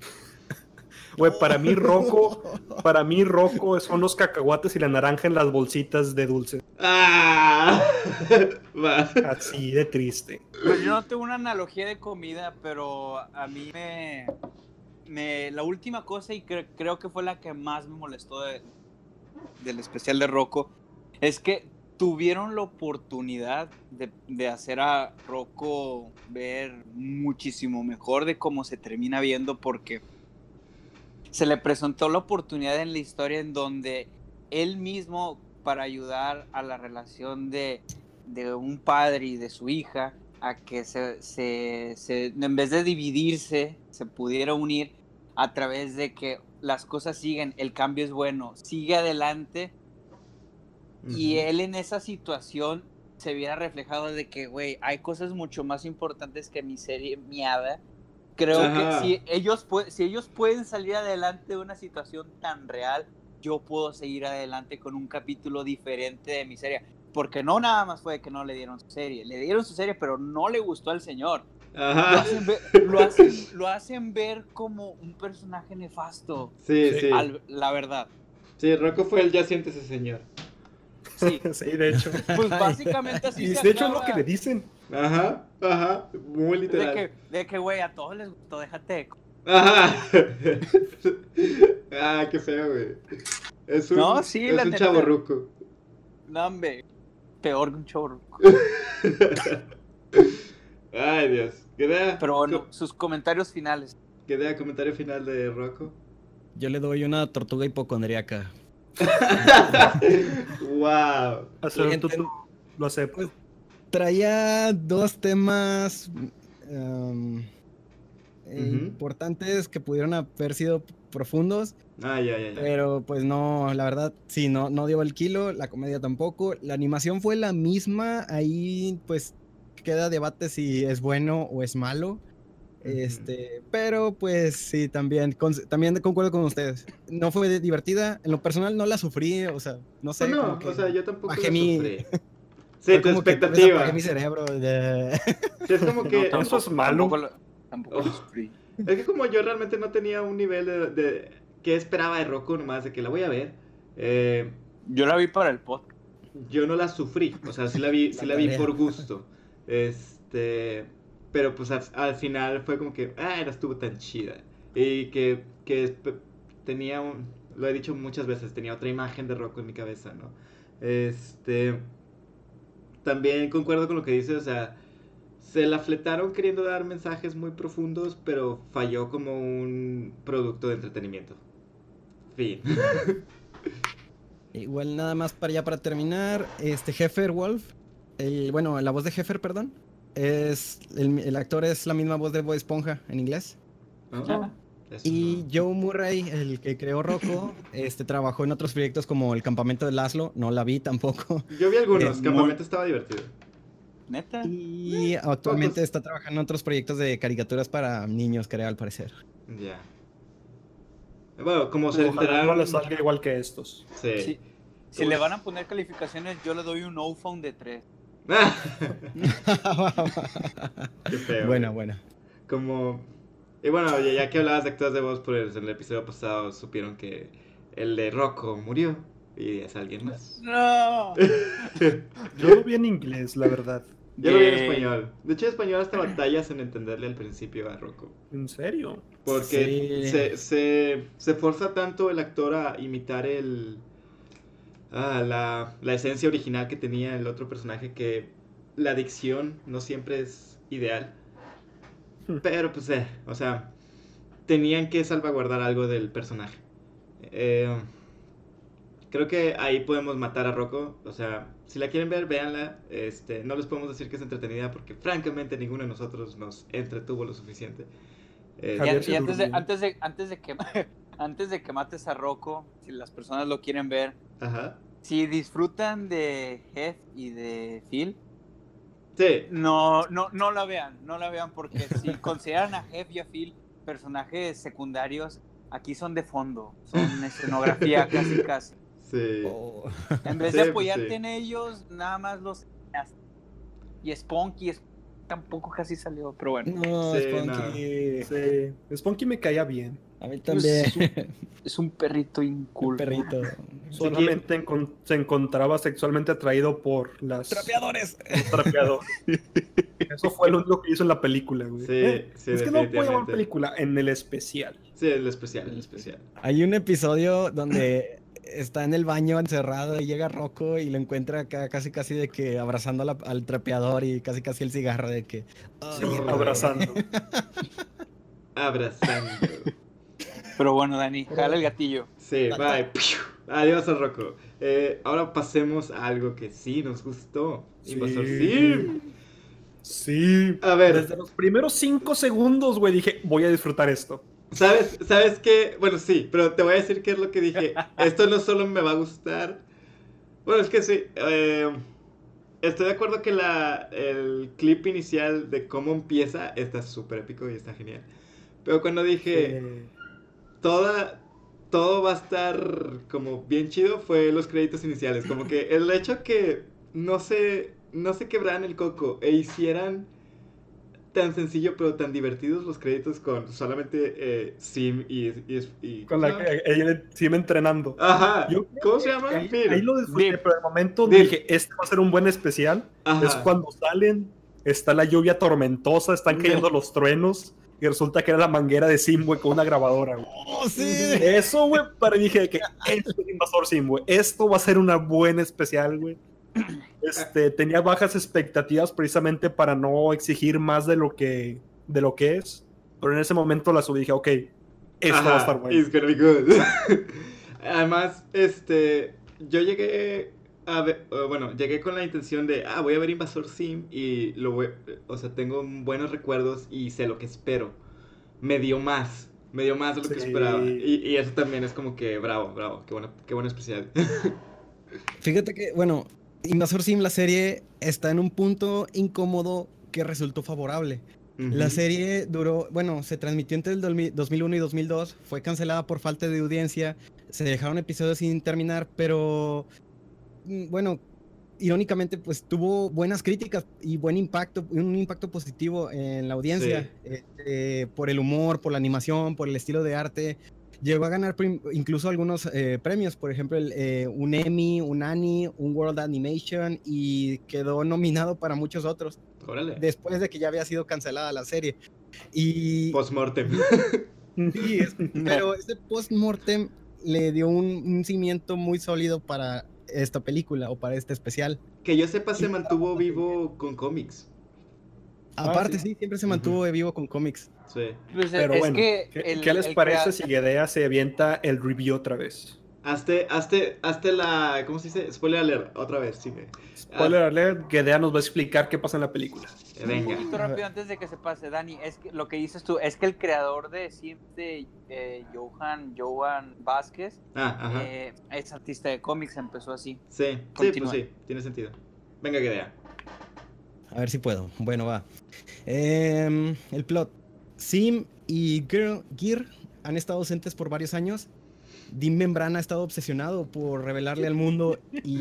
Güey, para mí Rocco, para mí Rocco son los cacahuates y la naranja en las bolsitas de dulce. ¡Ah! Va. Así de triste. Pues yo no tengo una analogía de comida, pero a mí me, me la última cosa, y cre- creo que fue la que más me molestó de- del especial de Rocco, es que tuvieron la oportunidad de, de hacer a Rocco ver muchísimo mejor de cómo se termina viendo, porque se le presentó la oportunidad en la historia en donde él mismo, para ayudar a la relación de, de un padre y de su hija, a que se, se, se, en vez de dividirse, se pudiera unir a través de que las cosas siguen, el cambio es bueno, sigue adelante. Y Ujú. él en esa situación se viera reflejado de que, güey, hay cosas mucho más importantes que mi serie miada. Creo Ajá. que si ellos, pu- si ellos pueden salir adelante de una situación tan real, yo puedo seguir adelante con un capítulo diferente de mi serie. Porque no nada más fue que no le dieron su serie. Le dieron su serie, pero no le gustó al señor. Lo Ajá. hacen ver, lo hacen, lo hacen ver como un personaje nefasto. Sí, Sí. sí. Al- la verdad. Sí, Rocco fue el ya siente ese señor. Sí. Sí, de hecho. Pues básicamente así Y se de hecho es lo acaba. que le dicen. Ajá, ajá. Muy De literal. que, de que, güey, a todos les gustó, déjate de... co- Ajá. Ah, qué feo, güey. Es un, No, sí, es la un neta. chavorruco. No, hombre, peor que un chorro. Ay, Dios. ¿Queda, Pero bueno, co- sus comentarios finales. queda comentario final de Rocco? Yo le doy una tortuga hipocondriaca. Wow. Hacer, tú- Enten- tú- lo acepto. Traía dos temas um, eh, Ujú. importantes que pudieron haber sido profundos, Ay, ay, ay. pero pues no, la verdad, sí, no, no dio el kilo, la comedia tampoco. La animación fue la misma, ahí pues queda debate si es bueno o es malo. Este, pero pues sí, también, con- también concuerdo con ustedes. No fue divertida, en lo personal no la sufrí, o sea, no sé. Pues no, como que o sea, yo tampoco bajé la mi- sufrí. fue Sí, tu como que tal vez expectativa. apagué mi cerebro. de- Sí, es como que... No, eso es malo. Tampoco, lo- tampoco lo Oh. sufrí. Es que como yo realmente no tenía un nivel de... de ¿qué esperaba de Rocco? Nomás de que la voy a ver. Eh, Yo la vi para el podcast. yo no la sufrí. O sea, sí la vi, sí La la vi tarea. por gusto. Este... Pero pues al, al final fue como que... Ah, no estuvo tan chida. Y que, que esp- tenía un... Lo he dicho muchas veces, tenía otra imagen de Rocco en mi cabeza, ¿no? Este... También concuerdo con lo que dice, o sea... Se la fletaron queriendo dar mensajes muy profundos, pero falló como un producto de entretenimiento. Fin. Igual nada más para ya para terminar, este Heifer Wolf, el, bueno, la voz de Heifer, perdón, es el, el actor es la misma voz de Bob Esponja en inglés. ¿No? Eso Y no. Joe Murray, el que creó Rocco, este trabajó en otros proyectos como El Campamento de Laszlo, no la vi tampoco. Yo vi algunos, es Campamento estaba divertido. ¿Neta? Y actualmente pocos. está trabajando en otros proyectos de caricaturas para niños, creo, al parecer. Ya. Bueno, como se Ojalá no enteraron... le salga igual que estos. Sí. Sí. Si le van a poner calificaciones, yo le doy un no-phone de tres. Qué feo. Buena, güey. buena. Como... Y bueno, ya, ya que hablabas de actores de voz, pues en el episodio pasado supieron que el de Rocco murió. Y es alguien más. ¡No! Yo lo vi en inglés, la verdad. Yo lo vi en Yay. español. De hecho, en español hasta batallas en entenderle al principio a Rocco. ¿En serio? Porque Sí. se, se, se forza tanto el actor a imitar el ah, la, la esencia original que tenía el otro personaje que la dicción no siempre es ideal. Pero pues, eh, o sea, tenían que salvaguardar algo del personaje. Eh, creo que ahí podemos matar a Rocco. O sea, si la quieren ver, véanla. Este, no les podemos decir que es entretenida porque francamente ninguno de nosotros nos entretuvo lo suficiente. Eh, Y, Javier an- se y antes, de, durmió. antes, de, antes, de que, antes de que mates a Rocco, si las personas lo quieren ver, Ajá. si disfrutan de Hef y de Phil, Sí. no, no, no la vean, no la vean porque si consideran a Hef y a Phil personajes secundarios, aquí son de fondo, son escenografía casi casi. Sí. Oh. En vez Sí, de pues, apoyarte sí. en ellos, nada más los... Y Spunky, Spunky tampoco casi salió, pero bueno. No, Sí, Spunky. Sí, Spunky me caía bien. A mí Es también. un, es un perrito Un inculto. perrito. Solamente encon- se encontraba sexualmente atraído por las ¡Trapeadores! los trapeadores. Eso fue lo único que hizo en la película, güey. Sí, Eh, sí, es que no puedo llamar definitivamente. película, en el especial. Sí, el especial, el especial. Hay un episodio donde está en el baño encerrado y llega Rocco y lo encuentra acá casi casi de que abrazando a la- al trapeador y casi casi el cigarro de que... Sí, "Ay, abrazando. Abrazando. Pero bueno, Dani, jala el gatillo. Sí, bye. Piu. Adiós a Rocco. Eh, ahora pasemos a algo que sí nos gustó. Invasor Sim. Sí. A ver. Desde los primeros cinco segundos, güey, dije, voy a disfrutar esto. ¿Sabes, ¿Sabes qué? Bueno, sí, pero te voy a decir qué es lo que dije. Esto no solo me va a gustar. Bueno, es que sí. eh, estoy de acuerdo que la, el clip inicial de cómo empieza está súper épico y está genial. Pero cuando dije... Eh, toda, todo va a estar como bien chido fue los créditos iniciales. Como que el hecho que no se, no se quebraran el coco e hicieran tan sencillo pero tan divertidos los créditos con solamente eh, Sim y... y, y con la que ella sí me entrenando. Ajá, Yo creo ¿cómo se llama? Ahí, Phil. ahí lo disfruté, Dip. pero el momento donde Dip. dije, este va a ser un buen especial, Ajá. es cuando salen, está la lluvia tormentosa, están cayendo los truenos, y resulta que era la manguera de Sim, güey, con una grabadora, güey. ¡Oh, sí! Eso, güey, para mí dije que esto es Invasor Sim, güey. Esto va a ser una buena especial, güey. Este, tenía bajas expectativas precisamente para no exigir más de lo que, de lo que es, pero en ese momento la subí y dije, ok, esto Ajá, va a estar bueno. It's gonna be good. Además, este, yo llegué a ver, uh, bueno, llegué con la intención de, ah, voy a ver Invasor Sim y lo voy, o sea, tengo buenos recuerdos y sé lo que espero. Me dio más, me dio más de lo que Sí. esperaba. Y, y eso también es como que, bravo, bravo, qué bueno, qué bueno especial. Fíjate que, bueno, Invasor Sim, la serie, está en un punto incómodo que resultó favorable. La Ujú. serie duró, bueno, se transmitió entre el dos mil uno y dos mil dos, fue cancelada por falta de audiencia, se dejaron episodios sin terminar, pero mm, bueno, irónicamente pues tuvo buenas críticas y buen impacto, un impacto positivo en la audiencia, Sí. eh, eh, por el humor, por la animación, por el estilo de arte. Llegó a ganar prim- incluso algunos eh, premios, por ejemplo, el, eh, un Emmy, un Annie, un World Animation, y quedó nominado para muchos otros, Órale. después de que ya había sido cancelada la serie. Y Postmortem. sí, es- pero ese post-mortem le dio un, un cimiento muy sólido para esta película o para este especial. Que yo sepa, se mantuvo vivo con cómics. Ah, Aparte, sí. sí, siempre se mantuvo vivo con cómics. Sí. Pues, Pero es bueno, que ¿qué, el- qué les el parece crea- si Gedea se avienta el review otra vez? Hazte, hazte, hazte la, ¿cómo se dice? Spoiler alert, otra vez, sigue. Spoiler alert, Gedea nos va a explicar qué pasa en la película. Eh, Un Venga. poquito rápido antes de que se pase, Dani, es que lo que dices tú, es que el creador de Sim, de eh, Johan, Johan Vázquez, Ah, ajá. eh, es artista de cómics, empezó así. Sí, sí, Continúa. pues sí, tiene sentido. Venga, Gedea. A ver si puedo. Bueno, va. Em, el plot. Sim y Girl, Gear han estado ausentes por varios años. Dean Membrana ha estado obsesionado por revelarle al mundo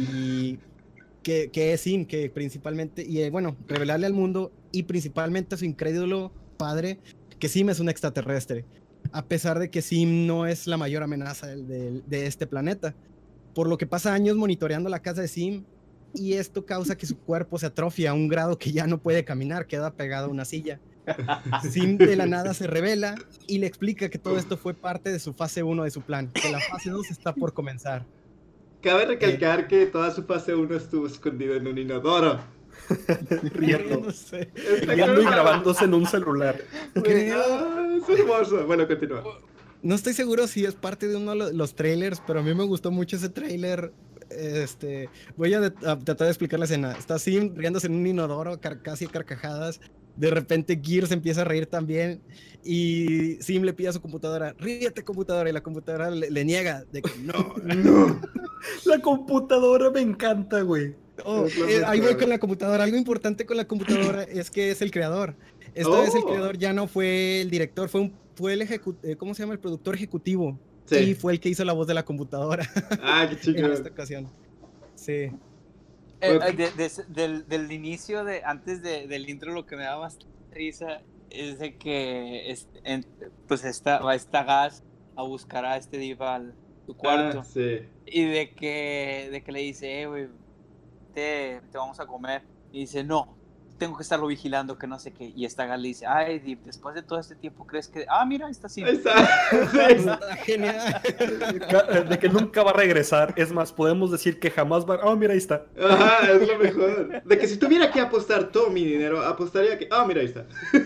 y que, que es Sim, que principalmente, y eh, bueno, revelarle al mundo y principalmente a su incrédulo padre, que Sim es un extraterrestre, a pesar de que Sim no es la mayor amenaza del- del- de este planeta. Por lo que pasa años monitoreando la casa de Sim, y esto causa que su cuerpo se atrofia a un grado que ya no puede caminar, queda pegado a una silla. Sim de la nada se revela y le explica que todo esto fue parte de su fase uno de su plan, que la fase dos está por comenzar. Cabe recalcar que toda su fase uno estuvo escondido en un inodoro. Riendo. No sé. Riendo y grabándose en un celular. Creo- Ah, es hermoso. Bueno, continúa. No estoy seguro si es parte de uno de lo- los trailers, pero a mí me gustó mucho ese trailer. Este, voy a, de- a tratar de explicar la escena. Está Sim riéndose en un inodoro, car- casi a carcajadas. De repente Gears empieza a reír también y Sim le pide a su computadora, ríete computadora, y la computadora le, le niega de que no. No. La computadora me encanta, güey. Oh, Es lo eh, ahí voy mejor. con la computadora. Algo importante con la computadora es que es el creador. Esta Oh. vez el creador ya no fue el director, fue, un, fue el ejecu- eh, ¿cómo se llama? El productor ejecutivo. Sí. Y fue el que hizo la voz de la computadora Ah, qué en chido. esta ocasión. Sí. Eh, Bueno, eh, de- de- del, del inicio, de antes de, del intro, lo que me da más risa es de que es- en- pues esta, va esta gas a buscar a este diva al su cuarto. Ah, sí. Y de que, de que le dice, eh, güey, te, te vamos a comer. Y dice, no, tengo que estarlo vigilando, que no sé qué. Y esta gas le dice, ay, Deep, después de todo este tiempo, ¿crees que...? Ah, mira, ahí está Sim. Ahí está. Sí. Está genial. De que nunca va a regresar. Es más, podemos decir que jamás va. Oh, mira, ahí está. Ajá, es lo mejor. De que si tuviera que apostar todo mi dinero, apostaría que. Ah, mira, ahí está.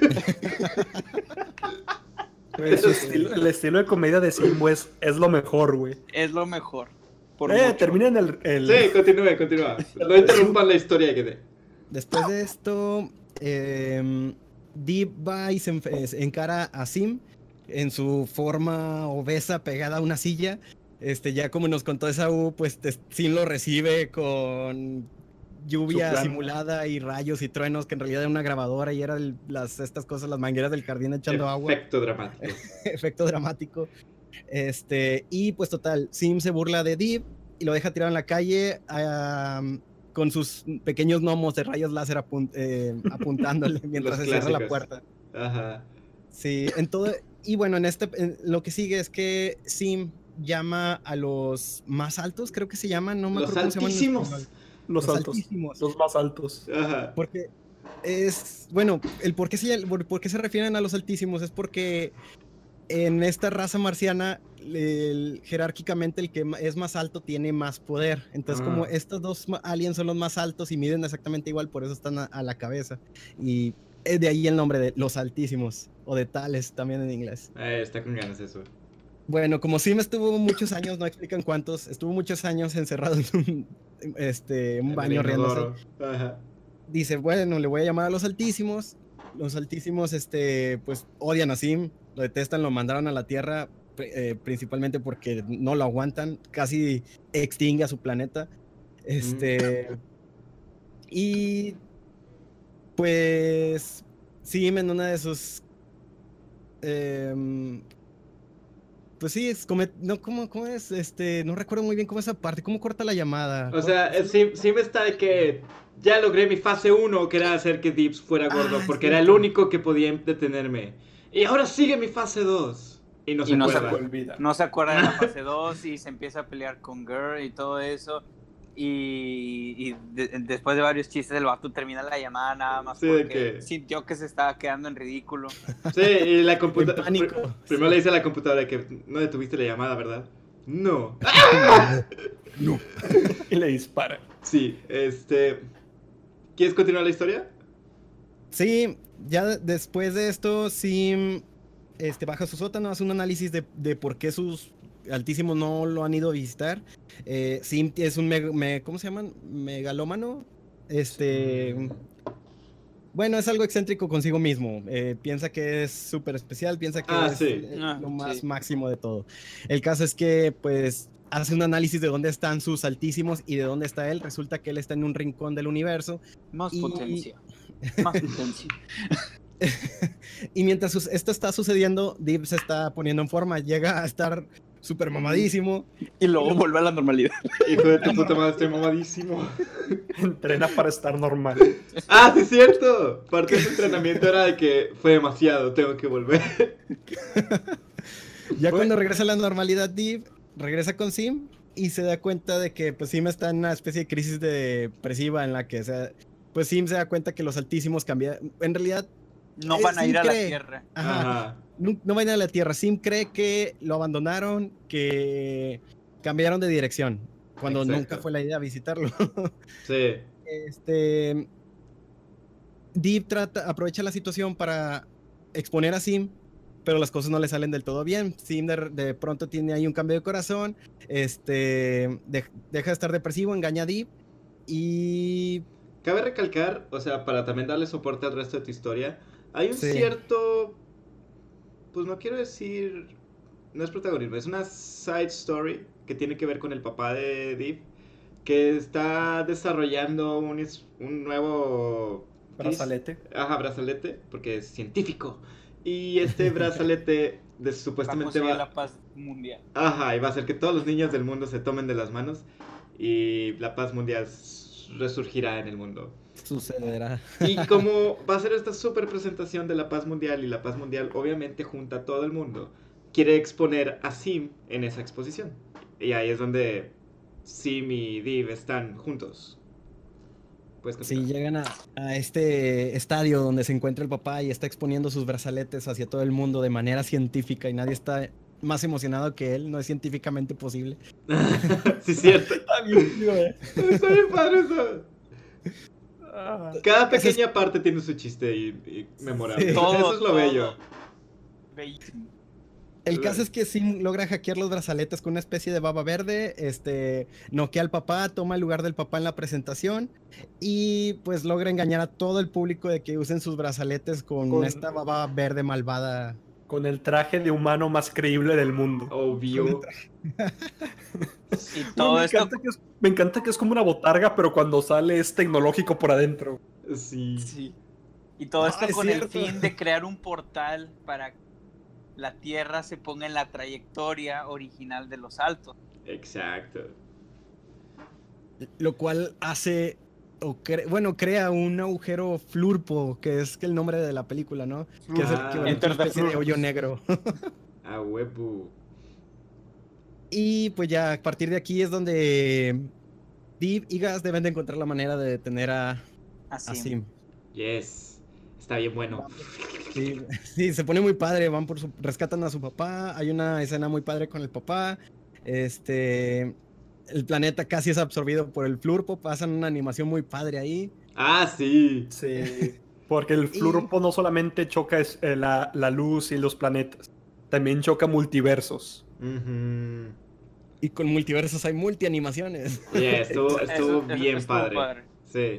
Güey, su estilo- el estilo de comedia de Simbo es, es lo mejor, güey. Es lo mejor. Por Eh, mucho. terminen el. el- Sí, continúe, continúa. No interrumpan la historia que dé. Después de esto, eh, Deep va y se, enf- se encara a Sim en su forma obesa pegada a una silla. Este, ya como nos contó Esaú, pues te- Sim lo recibe con lluvia Su plan. simulada y rayos y truenos, que en realidad era una grabadora y eran las, estas cosas, las mangueras del jardín echando agua. Efecto dramático. Efecto dramático. Este, y pues total, Sim se burla de Deep y lo deja tirado en la calle um, con sus pequeños gnomos de rayos láser apun eh, apuntándole mientras Los se cierra la clásicos. puerta. Ajá. Sí, en todo. Y bueno, en este, en lo que sigue es que Sim llama a los más altos, creo que se llaman, no me Los acuerdo cómo se llaman en altísimos. español. Los, Los altos. altísimos. Los más altos. Ajá. Porque es, bueno, el por qué, se, por, por qué se refieren a los altísimos es porque en esta raza marciana, el, jerárquicamente el que es más alto tiene más poder. Entonces, Ah. como estos dos aliens son los más altos y miden exactamente igual, por eso están a, a la cabeza. Y es de ahí el nombre de los altísimos, o de tales también en inglés. Eh, está con ganas eso. Bueno, como Sim estuvo muchos años, no explican cuántos, estuvo muchos años encerrado en un, este, un En baño el riéndose. inodoro. Ajá. Dice, bueno, le voy a llamar a los altísimos. Los altísimos, este, pues odian a Sim, lo detestan, lo mandaron a la Tierra, eh, principalmente porque no lo aguantan, casi extingue a su planeta. Este, mm. Y pues Sim en una de sus, eh, pues sí, es como, no, ¿cómo, cómo es? Este, no recuerdo muy bien cómo es esa parte, cómo corta la llamada. O sea, Sim, Sim está de que ya logré mi fase uno, que era hacer que Deeps fuera gordo, Ah, porque sí. era el único que podía detenerme. Y ahora sigue mi fase dos. Y no se Y no se acuerda. olvida. No se acuerda de la fase dos y se empieza a pelear con Girl y todo eso. Y, y de, después de varios chistes, el vato termina la llamada nada más Sí, de porque que- sintió que se estaba quedando en ridículo. Sí, y la En computadora. pánico. Primero le dice a la computadora que no detuviste la llamada, ¿verdad? No. No. Y le dispara. Sí, este. ¿Quieres continuar la historia? Sí, ya de- después de esto, Sim este, baja a su sótano, hace un análisis de, de por qué sus altísimos no lo han ido a visitar. Eh, Sim es un, meg- me- ¿cómo se llaman? Megalómano. Este, bueno, es algo excéntrico consigo mismo. Eh, piensa que es súper especial, piensa que Ah, es sí. eh, Ah, lo más sí. máximo de todo. El caso es que, pues, hace un análisis de dónde están sus altísimos y de dónde está él. Resulta que él está en un rincón del universo. Más Y- potencia. Más potencia. Y mientras sus- esto está sucediendo, Deep se está poniendo en forma, llega a estar súper mamadísimo. Y luego vuelve a la normalidad. Hijo de tu puta madre, estoy mamadísimo. Entrena para estar normal. Ah, sí, es cierto. Parte de su entrenamiento era de que fue demasiado, tengo que volver. Ya Bueno. cuando regresa a la normalidad, Deep regresa con Sim y se da cuenta de que pues, Sim está en una especie de crisis depresiva en la que, o sea, pues Sim se da cuenta que los altísimos cambian. En realidad, No Eh, van a sí ir a la cree. Tierra. ajá, Ajá. no, no van a la Tierra. Sim cree que lo abandonaron, que cambiaron de dirección, cuando Exacto. nunca fue la idea visitarlo. Sí. Este, Deep trata, aprovecha la situación para exponer a Sim, pero las cosas no le salen del todo bien. Sim de, de pronto tiene ahí un cambio de corazón, este, de, deja de estar depresivo, engaña a Deep y... Cabe recalcar, o sea, para también darle soporte al resto de tu historia, hay un Sí. cierto, pues no quiero decir, no es protagonismo, es una side story que tiene que ver con el papá de Deep, que está desarrollando un, is- un nuevo... ¿qué es? Brazalete. Ajá, brazalete, porque es científico. Y este brazalete de, Va a supuestamente conseguir va... la paz mundial. Ajá, y va a hacer que todos los niños del mundo se tomen de las manos y la paz mundial s- resurgirá en el mundo. Sucederá. Y como va a ser esta super presentación de la paz mundial y la paz mundial obviamente junta a todo el mundo, quiere exponer a Sim en esa exposición. Y ahí es donde Sim y Div están juntos. Pues Sí, llegan a, a este estadio donde se encuentra el papá y está exponiendo sus brazaletes hacia todo el mundo de manera científica y nadie está más emocionado que él. No es científicamente posible. Sí, cierto. Está bien, tío, eh. Está bien padre eso. Ah, Cada Ese es- pequeña parte tiene su chiste y, y memorable. Sí. Eso- Todo, Eso es lo todo. bello. Bellísimo. El caso es que Sim logra hackear los brazaletes con una especie de baba verde, este, noquea al papá, toma el lugar del papá en la presentación y pues logra engañar a todo el público de que usen sus brazaletes con, Con- esta baba verde malvada. con el traje de humano más creíble del mundo. Obvio. Y No, todo me, esto encanta que es, me encanta que es como una botarga, pero cuando sale es tecnológico por adentro. Sí. Sí. Y todo Ah, esto es con el cierto. fin de crear un portal para que la Tierra se ponga en la trayectoria original de los saltos. Exacto. Lo cual hace, o cre- bueno, crea un agujero flurpo, que es el nombre de la película, ¿no? Que es el Ah. equivalente a una Enter the especie de Flurps. hoyo negro. A huevo. Y pues ya a partir de aquí es donde Deep y Gas deben de encontrar la manera de detener a, a Así. Sim. Yes. Está bien bueno. Sí, sí, se pone muy padre, van por su, rescatan a su papá, hay una escena muy padre con el papá, este, el planeta casi es absorbido por el flurpo, pasan una animación muy padre ahí. Ah, sí. Sí. Porque el Y- flurpo no solamente choca es- eh, la, la luz y los planetas, también choca multiversos. Ujú. Y con multiversos hay multianimaciones. Yeah, estuvo, Eso- estuvo eso bien estuvo padre. padre. Sí.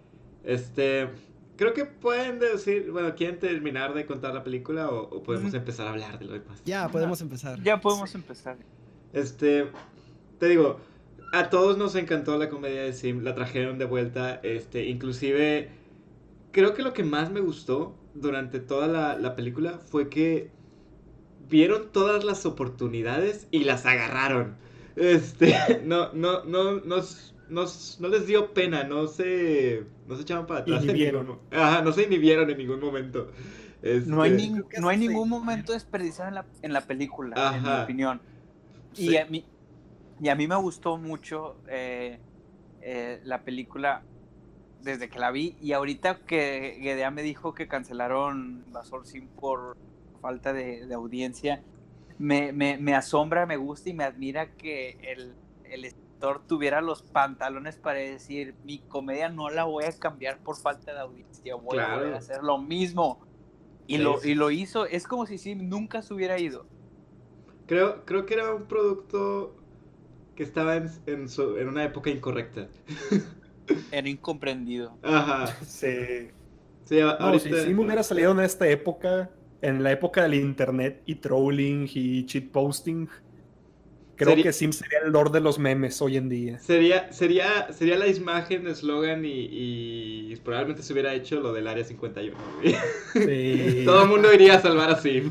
Este. Creo que pueden decir. Bueno, ¿quieren terminar de contar la película o, o podemos Ujú. empezar a hablar de lo demás? Ya, podemos empezar. Ya podemos empezar. Este. Te digo. A todos nos encantó la comedia de Sim. La trajeron de vuelta. Este. Inclusive. Creo que lo que más me gustó durante toda la, la película fue que vieron todas las oportunidades y las agarraron. Este, no, no, no, no, no, no les dio pena, no se, no se echaban para atrás. en Inhibieron. ningún mo- Ajá, no se inhibieron en ningún momento. Este, No hay, ning- Creo que no hay eso sí. ningún momento desperdiciado en la, en la película, en mi Ajá. opinión. Sí. Y, a mí, y a mí me gustó mucho eh, eh, la película desde que la vi. Y ahorita que Gedea me dijo que cancelaron Invasor Sim por falta de, de audiencia, me, me, me asombra, me gusta y me admira que el, el escritor tuviera los pantalones para decir: mi comedia no la voy a cambiar por falta de audiencia, voy a Claro. volver a hacer lo mismo. Y, Sí, lo, sí. y lo hizo. Es como si Sim nunca se hubiera ido. creo, creo que era un producto que estaba en, en, su- en una época incorrecta. Era incomprendido. Ajá. Sí. Sí, a- No, si ahorita. Sim hubiera salido en esta época, en la época del internet y trolling y cheat posting, creo Sería- que Sim sería el lord de los memes hoy en día. Sería, sería, sería la imagen, eslogan y, y probablemente se hubiera hecho lo del Área cincuenta y uno. güey. Sí. Todo el mundo iría a salvar a Sim.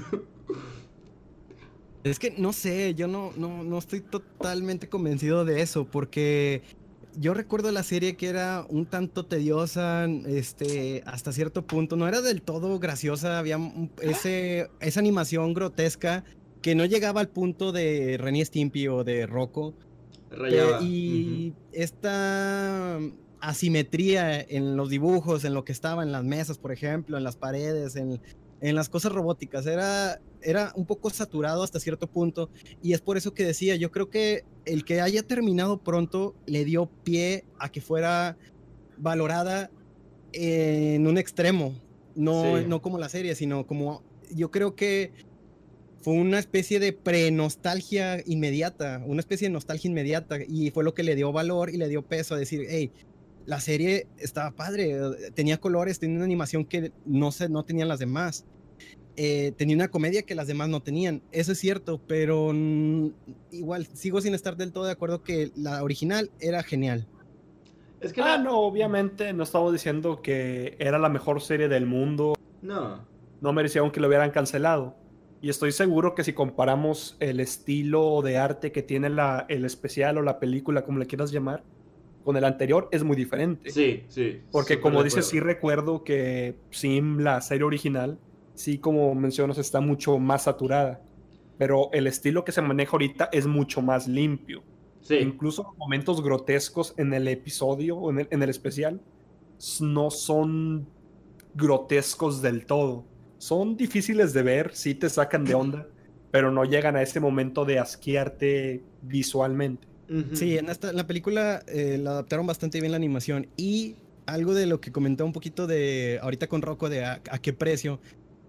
Es que no sé, yo no, no, no estoy totalmente convencido de eso, porque yo recuerdo la serie que era un tanto tediosa, este, hasta cierto punto, no era del todo graciosa, había un- ese, esa animación grotesca que no llegaba al punto de Ren y Stimpy o de Rocco, Rayaba. eh, y esta asimetría en los dibujos, en lo que estaba en las mesas, por ejemplo, en las paredes, en, en las cosas robóticas, era, era un poco saturado hasta cierto punto, y es por eso que decía, yo creo que el que haya terminado pronto le dio pie a que fuera valorada en un extremo, no, Sí. no como la serie, sino como, yo creo que fue una especie de pre-nostalgia inmediata, una especie de nostalgia inmediata, y fue lo que le dio valor y le dio peso a decir, hey, la serie estaba padre, tenía colores, tenía una animación que no, se, no tenían las demás. Eh, tenía una comedia que las demás no tenían, eso es cierto, pero mm, igual sigo sin estar del todo de acuerdo que la original era genial. Es que Ah, la- no, obviamente no estamos diciendo que era la mejor serie del mundo. No. No merecían que lo hubieran cancelado. Y estoy seguro que si comparamos el estilo de arte que tiene la, el especial o la película, como le quieras llamar, con el anterior, es muy diferente. Sí, sí. Porque súper como de dices, sí acuerdo. recuerdo que Sim, la serie original, sí, como mencionas, está mucho más saturada. Pero el estilo que se maneja ahorita es mucho más limpio. Sí. Incluso los momentos grotescos en el episodio o en el, en el especial s- no son grotescos del todo. Son difíciles de ver, sí te sacan de onda, pero no llegan a ese momento de asquearte visualmente. Ujú. Sí, en, esta, en la película eh, la adaptaron bastante bien la animación, y algo de lo que comentó un poquito de ahorita con Rocco de a, a qué precio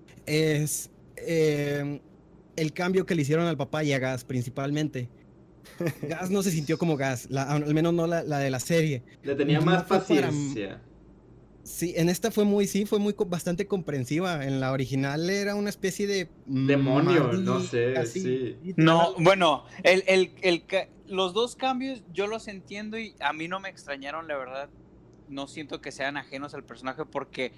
es eh, el cambio que le hicieron al papá y a Gas principalmente. Gas no se sintió como Gas, la- al menos no la, la de la serie. Le tenía No más fue para- paciencia. Sí, en esta fue muy, sí, fue muy co- bastante comprensiva. En la original era una especie de Demonio, Mardi, no sé, así, sí. literal. No, bueno, el, el, el, ca- los dos cambios yo los entiendo y a mí no me extrañaron, la verdad. No siento que sean ajenos al personaje porque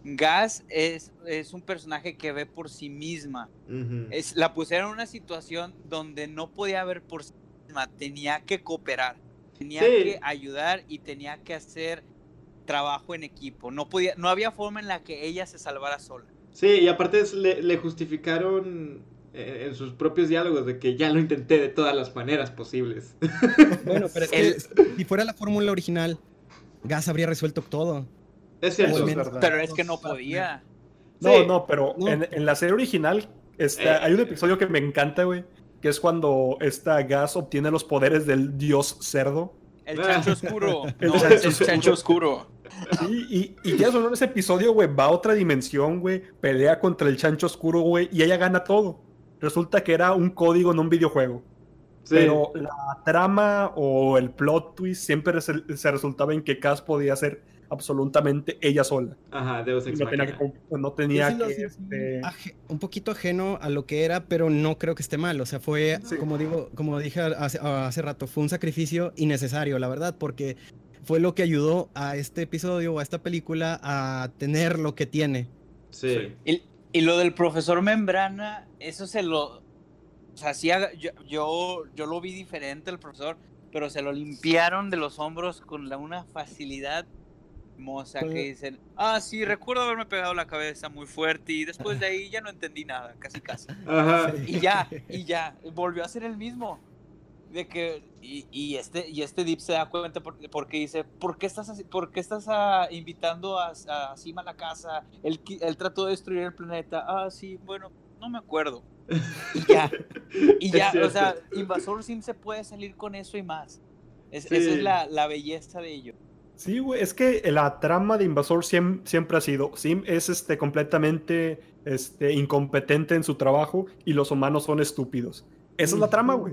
Gas es, es un personaje que ve por sí misma. Ujú. Es, la pusieron en una situación donde no podía ver por sí misma, tenía que cooperar, tenía Sí. que ayudar y tenía que hacer trabajo en equipo. No podía, no había forma en la que ella se salvara sola. Sí, y aparte es- le, le justificaron eh, en sus propios diálogos de que ya lo intenté de todas las maneras posibles. Bueno, pero es El- que si fuera la fórmula original, Gas habría resuelto todo. Es Eso cierto. al es menos- verdad. Pero es que no podía. No, Sí. no, pero No. En, en la serie original este, Eh. hay un episodio que me encanta, güey, que es cuando esta Gas obtiene los poderes del dios cerdo. El Ah. chancho oscuro. El No, chancho es el oscuro. chancho oscuro. Sí, y, y ya solo en ese episodio, güey, va a otra dimensión, güey, pelea contra el chancho oscuro, güey, y ella gana todo. Resulta que era un código en un videojuego. Sí. Pero la trama o el plot twist siempre se, se resultaba en que Cass podía hacer absolutamente ella sola. Ajá, Deus Y Ex no tenía Machina. que, no Yo tenía sí lo que, sentí este, aje- un poquito ajeno a lo que era, pero no creo que esté mal. O sea, fue, Sí. como digo, como dije hace, hace rato, fue un sacrificio innecesario, la verdad, porque fue lo que ayudó a este episodio o a esta película a tener lo que tiene. Sí. Y, y lo del profesor Membrana, eso se lo... O sea, sí, haga- yo, yo, yo lo vi diferente el profesor, pero se lo limpiaron de los hombros con la, una facilidad hermosa Con- que dicen, ah, sí, recuerdo haberme pegado la cabeza muy fuerte y después de ahí ya no entendí nada, casi casi. Ajá. Sí. Y ya, y ya, volvió a ser el mismo. De que, y, y este, y este Deep se da cuenta por- porque dice, ¿por qué estás, así- por qué estás ah, invitando a, a Sim a la casa? Él, qui- él trató de destruir el planeta. Ah, sí, bueno, no me acuerdo. Y ya, y Es ya, o cierto. sea, Invasor Sim se puede salir con eso y más. Es, Sí. Esa es la, la belleza de ello. Sí, güey, es que la trama de Invasor Sim siempre ha sido, Sim es este, completamente este, incompetente en su trabajo y los humanos son estúpidos. Esa es la trama, güey.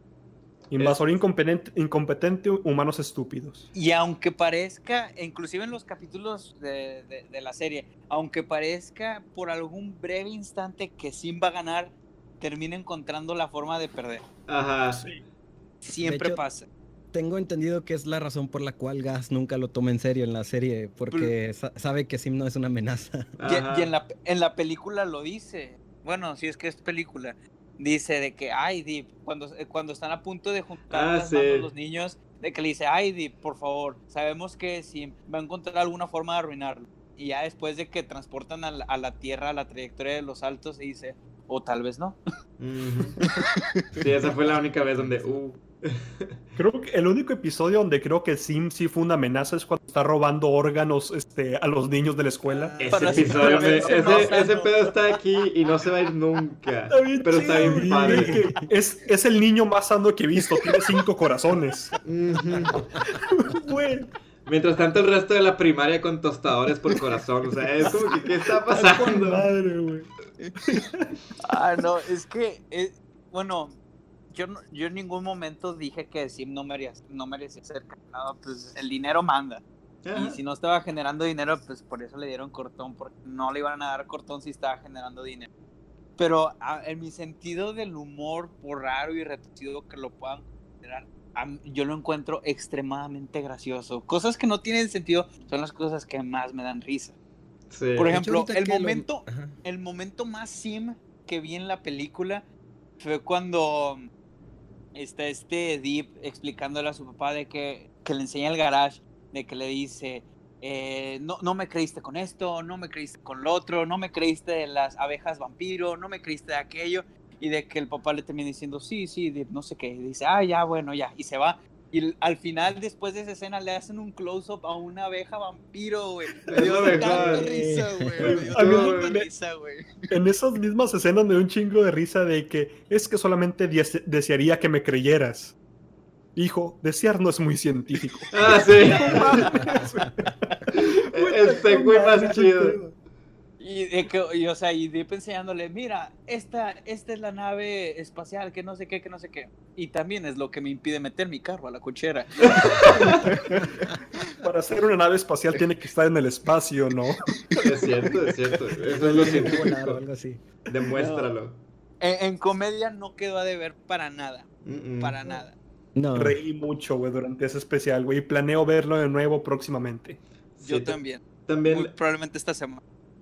Invasor incompetente, incompetente, humanos estúpidos. Y aunque parezca, inclusive en los capítulos de, de, de la serie, aunque parezca por algún breve instante que Sim va a ganar, termina encontrando la forma de perder. Ajá. Siempre De hecho, pasa. Tengo entendido que es la razón por la cual Gas nunca lo toma en serio en la serie, porque sa- sabe que Sim no es una amenaza. Y, Ajá. y en, la, en la película lo dice. Bueno, si es que es película. Dice de que, ay, Deep, cuando, cuando están a punto de juntar Ah, las sí. manos los niños, de que le dice, ay, Deep, por favor, sabemos que Sim va a encontrar alguna forma de arruinarlo. Y ya después de que transportan a la, a la Tierra, a la trayectoria de los saltos, y dice, o tal vez no. Ujú. Sí, esa fue la única vez donde. Uh. Creo que el único episodio donde creo que Sim sí fue una amenaza es cuando está robando órganos este, a los niños de la escuela. Ese Para- episodio, para me- verse ese, más ese sano. pedo está aquí y no se va a ir nunca. Está bien Pero está chido, bien güey. padre. Que Es, es el niño más sano que he visto, tiene cinco corazones. Ujú. Güey. Mientras tanto el resto de la primaria con tostadores por corazón, o sea, es como que, ¿qué está Con pasando? madre, güey. Ah, no, es que, eh, bueno, yo, no- yo en ningún momento dije que Sim no merecía, no merecía ser ganado, pues el dinero manda. Ajá. Y si no estaba generando dinero, pues por eso le dieron cortón, porque no le iban a dar cortón si estaba generando dinero. Pero a- en mi sentido del humor, por raro y retorcido que lo puedan considerar, a mí- yo lo encuentro extremadamente gracioso. Cosas que no tienen sentido son las cosas que más me dan risa. Sí. Por De hecho, ejemplo, ahorita el que lo- momento, Ajá. el momento más sim que vi en la película fue cuando está este Deep explicándole a su papá de que, que le enseña el garage, de que le dice, eh, no, no me creíste con esto, no me creíste con lo otro, no me creíste de las abejas vampiro, no me creíste de aquello, y de que el papá le termina diciendo, sí, sí, Deep, no sé qué, y dice, ah, ya, bueno, ya, y se va. Y l- al final, después de esa escena, le hacen un close-up a una abeja vampiro, güey. Me Es dio lo tanta mejor. risa, güey. Güey, Me dio a mí tanta me- risa, güey. En esas mismas escenas me dio un chingo de risa de que es que solamente dese- desearía que me creyeras. Hijo, desear no es muy científico. Ah, sí. No mames, güey. Este güey más Madre, chido. Y, de que, y, o sea, y Deep enseñándole, mira, esta, esta es la nave espacial, que no sé qué, que no sé qué. Y también es lo que me impide meter mi carro a la cochera. Para hacer una nave espacial tiene que estar en el espacio, ¿no? Es cierto, es cierto. Eso es lo Volar o científico. algo así. Demuéstralo. En, en comedia no quedó a deber para nada. Mm, mm. Para nada. No. Reí mucho, güey, durante ese especial, güey, y planeo verlo de nuevo próximamente. Yo Sí, ta- también. También Muy probablemente esta semana.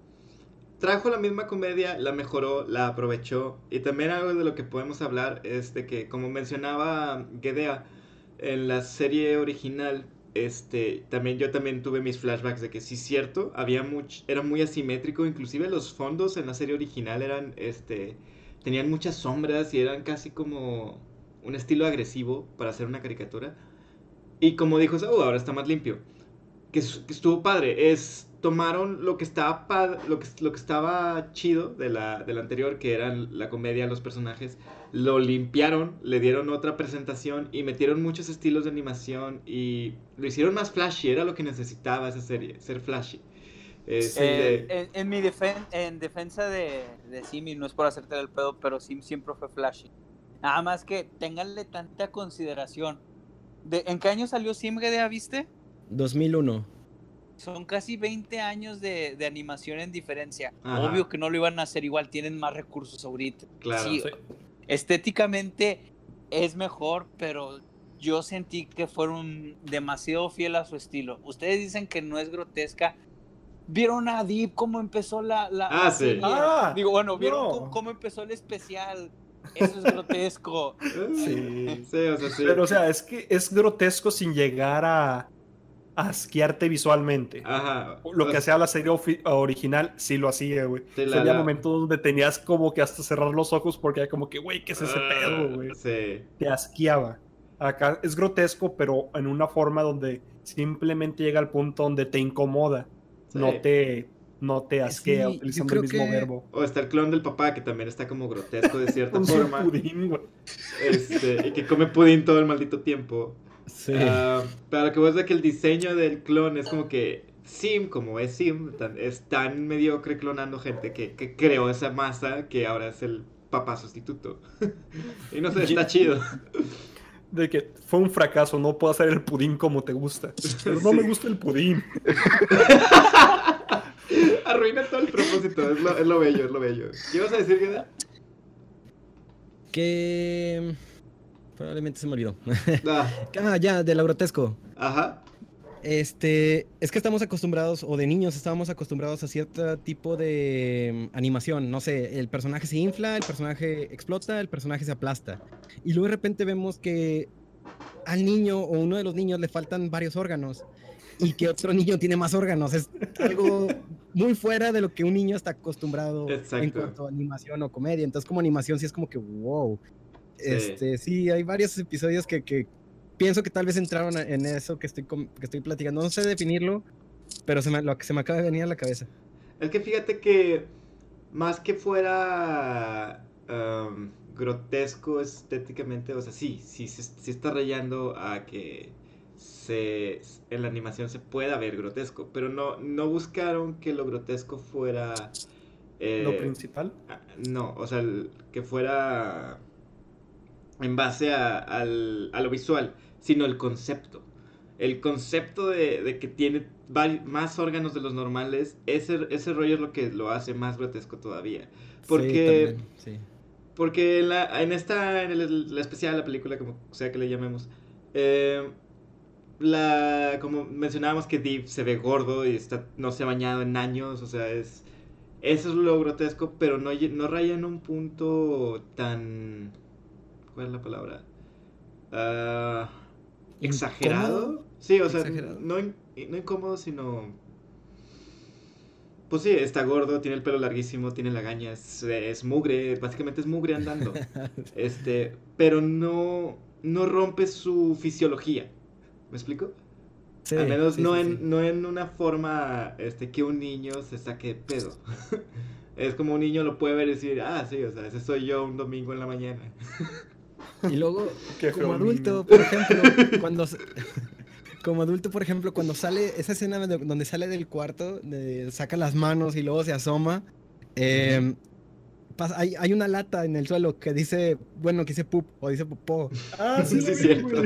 trajo la misma comedia, la mejoró, la aprovechó. Y también algo de lo que podemos hablar es de que, como mencionaba Gedea, en la serie original, este, también yo también tuve mis flashbacks de que sí es cierto, había much, era muy asimétrico, inclusive los fondos en la serie original eran, este, tenían muchas sombras y eran casi como un estilo agresivo para hacer una caricatura. Y como dijo Saúl, ahora está más limpio. Que, es- que estuvo padre. Es tomaron lo que estaba pad- lo que, lo que estaba chido de la, de la anterior, que eran la comedia, los personajes, lo limpiaron, le dieron otra presentación y metieron muchos estilos de animación y lo hicieron más flashy, era lo que necesitaba esa serie, ser flashy. Es el Eh, de... en, en mi defen en defensa de, de Sim, y no es por hacerte el pedo, pero Sim siempre fue flashy. Nada más que ténganle tanta consideración. De, ¿En qué año salió Sim, Gedea, viste? dos mil uno. Son casi veinte años de, de animación en diferencia. Ajá. Obvio que no lo iban a hacer igual, tienen más recursos ahorita. Claro. Sí, Sí. estéticamente es mejor, pero yo sentí que fueron demasiado fiel a su estilo. Ustedes dicen que no es grotesca. ¿Vieron a Deep cómo empezó la, la, Ah, la sí. serie? Ah, Digo, bueno, ¿vieron no. cómo, cómo empezó el especial? Eso es grotesco. Sí. Sí, o sea, sí. Pero, o sea, es que es grotesco sin llegar a asquearte visualmente. Ajá. Lo que O- hacía la serie ofi- original sí lo hacía, güey. Sí, Sí, la- había la- momentos donde tenías como que hasta cerrar los ojos porque era como que, güey, ¿qué es ese pedo, güey? Sí. Te asqueaba. Acá es grotesco, pero en una forma donde simplemente llega al punto donde te incomoda. Sí. No te, no te asquea, Sí, yo utilizando creo el mismo que- verbo. O está el clon del papá, que también está como grotesco de cierta Un forma. pudín, güey. Este, y que come pudín todo el maldito tiempo. Sí. Ah, pero lo que vos de que el diseño del clon es como que Sim, como es Sim, tan- es tan mediocre clonando gente que, que creó esa masa que ahora es el papá sustituto. Y no sé, está chido. De que fue un fracaso, no puedo hacer el pudín como te gusta. Pero no Sí. me gusta el pudín. Arruina todo el propósito, es lo, es lo bello, es lo bello. ¿Qué ibas a decir, Gueda? Que probablemente se me olvidó. Ah, Ah, ya, de lo grotesco. ajá. Este, es que estamos acostumbrados, o de niños estábamos acostumbrados a cierto tipo de mm, animación. No sé, el personaje se infla, el personaje explota, el personaje se aplasta. Y luego de repente vemos que al niño o uno de los niños le faltan varios órganos y que otro niño tiene más órganos. Es algo muy fuera de lo que un niño está acostumbrado Exacto. en cuanto a animación o comedia. Entonces, como animación, sí es como que wow. Sí. Este, sí, hay varios episodios que, que pienso que tal vez entraron a- en eso que estoy, com- que estoy platicando. No sé definirlo, pero se me, lo que se me acaba de venir a la cabeza. Es que fíjate que más que fuera um, grotesco estéticamente, o sea, sí, sí, sí, sí está rayando a que se, en la animación se pueda ver grotesco, pero no, no buscaron que lo grotesco fuera... Eh, ¿Lo principal? No, o sea, el, que fuera en base a, al, a lo visual, sino el concepto. El concepto de, de que tiene vari- más órganos de los normales, ese, ese rollo es lo que lo hace más grotesco todavía. Porque, Sí, también, sí. porque en, la, en esta, en el, la especial, la película, como sea que le llamemos, eh, la, como mencionábamos que Deep se ve gordo y está, no se ha bañado en años, o sea, es... Eso es lo grotesco, pero no, lle- no raya en un punto tan... ¿Cuál es la palabra? Ah, ¿exagerado? ¿Incómodo? Sí, o sea, ¿Exagerado? no, in- no incómodo, sino... Pues sí, está gordo, tiene el pelo larguísimo, tiene lagaña, es, es mugre, básicamente es mugre andando. Este, pero no, no rompe su fisiología. ¿Me explico? Al Sí, menos sí, no sí, en, sí. no en una forma este, que un niño se saque de pedo. Es como un niño lo puede ver y decir, ah, sí, o sea, ese soy yo un domingo en la mañana. Y luego, Qué como feo adulto, niño. por ejemplo, cuando... s- Como adulto, por ejemplo, cuando sale esa escena de- donde sale del cuarto, de- saca las manos y luego se asoma, eh, pas- hay, hay una lata en el suelo que dice, bueno, que dice pup o dice popó. Ah, sí, Sí, lo es vi, cierto. güey.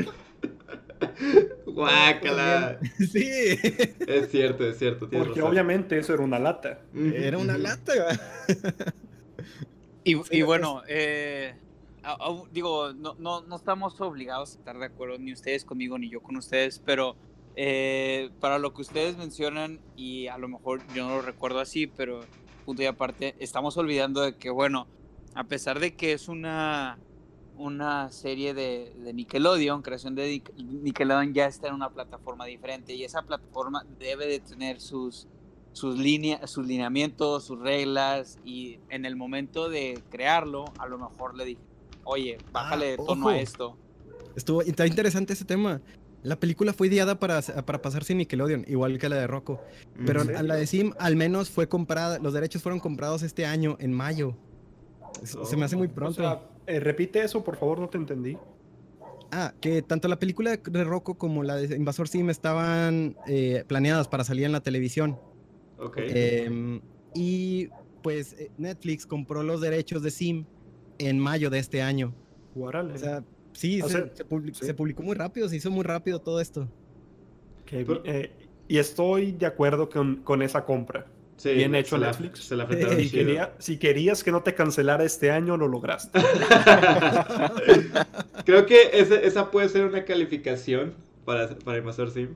También, Guácala. sí, Es cierto, es cierto, tienes Porque razón. obviamente eso era una lata. Ujú, era una ujú. lata. Y, Sí, y es- bueno, eh, a- a- digo, no, no, no estamos obligados a estar de acuerdo, ni ustedes conmigo, ni yo con ustedes, pero eh, para lo que ustedes mencionan, y a lo mejor yo no lo recuerdo así, pero punto y aparte, estamos olvidando de que, bueno, a pesar de que es una, una serie de, de Nickelodeon, creación de Nic- Nickelodeon, ya está en una plataforma diferente, y esa plataforma debe de tener sus sus líneas, sus lineamientos, sus reglas, y en el momento de crearlo, a lo mejor le dije, oye, bájale Ah, de tono ojo. a esto. Estuvo, está interesante ese tema. La película fue ideada para, para pasarse en Nickelodeon, igual que la de Rocco. Pero Ujú. a la de Sim al menos fue comprada, los derechos fueron comprados este año, en mayo. Es- Se me hace muy Oh. O pronto. sea, eh, repite eso, por favor, no te entendí. Ah, que tanto la película de Rocco como la de Invasor Sim estaban eh, planeadas para salir en la televisión. Ok. Em, y pues eh, Netflix compró los derechos de Sim en mayo de este año. Órale. O sea, sí, O se, sea, se publi- sí. se publicó muy rápido, se hizo muy rápido todo esto. Qué Pero- bi- eh, y estoy de acuerdo con, con esa compra. Sí, Bien la- hecho, se la, Netflix. se la apretaron Si, chido. quería- si querías que no te cancelara este año, lo lograste. Creo que ese- esa puede ser una calificación para, para Invasor Sim.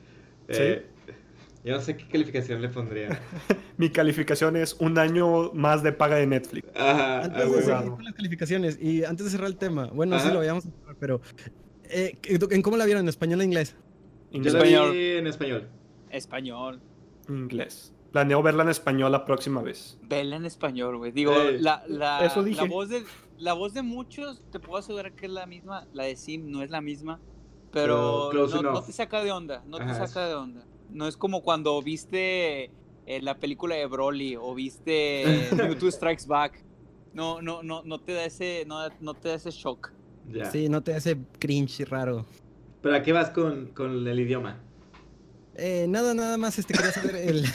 Eh, yo no sé qué calificación le pondría. Mi calificación es un año más de paga de Netflix. Ajá, Antes ah, de huevo. seguir huevo. con las calificaciones y antes de cerrar el tema, bueno, sí Ajá. lo vayamos a cerrar, pero eh, ¿en cómo la vieron? ¿En español o en inglés? Yo Inglés. la Español. vi en español. Español. Inglés. Planeo verla en español la próxima vez. Vela en español, güey. Digo, Ey, la, la, eso dije. la voz de la voz de muchos, te puedo asegurar que es la misma. La de Sim no es la misma. Pero Pero, close no, no enough. te saca de onda. No te Ajá. saca de onda. No es como cuando viste eh, la película de Broly o viste Mewtwo Strikes Back. No, no, no, no te da ese, no, no te da ese shock. Ya. Sí, no te hace cringe raro. ¿Pero a qué vas con, con el idioma? Eh, nada, nada más este, quería saber el...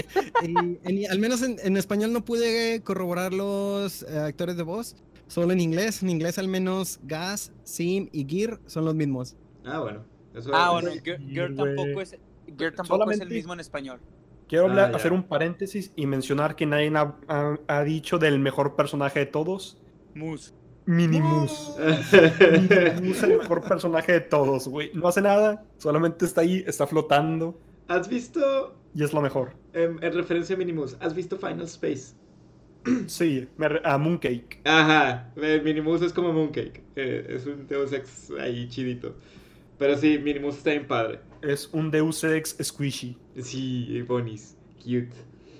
y, en- al menos en, en español no pude corroborar los eh, actores de voz, solo en inglés. En inglés al menos Gas, Sim y Gear son los mismos. Ah, bueno. Eso Ah, eso- bueno, güey, Gear, y, Gear güey. tampoco es, Gear tampoco es Solamente- el mismo en español. Quiero hablar- Ah, ya. hacer un paréntesis y mencionar que nadie ha, ha- ha dicho del mejor personaje de todos. Moose. Minimus. Minimus es el mejor personaje de todos, güey. No hace nada, solamente está ahí, está flotando ¿Has visto, y es lo mejor. en, en referencia a Minimus, has visto Final Space? Sí, me re- a Mooncake. Ajá, el Minimus es como Mooncake. eh, es un Deus Ex ahí chidito. Pero sí, Minimus está bien padre. Es un Deus Ex Squishy. Sí, bonis, cute.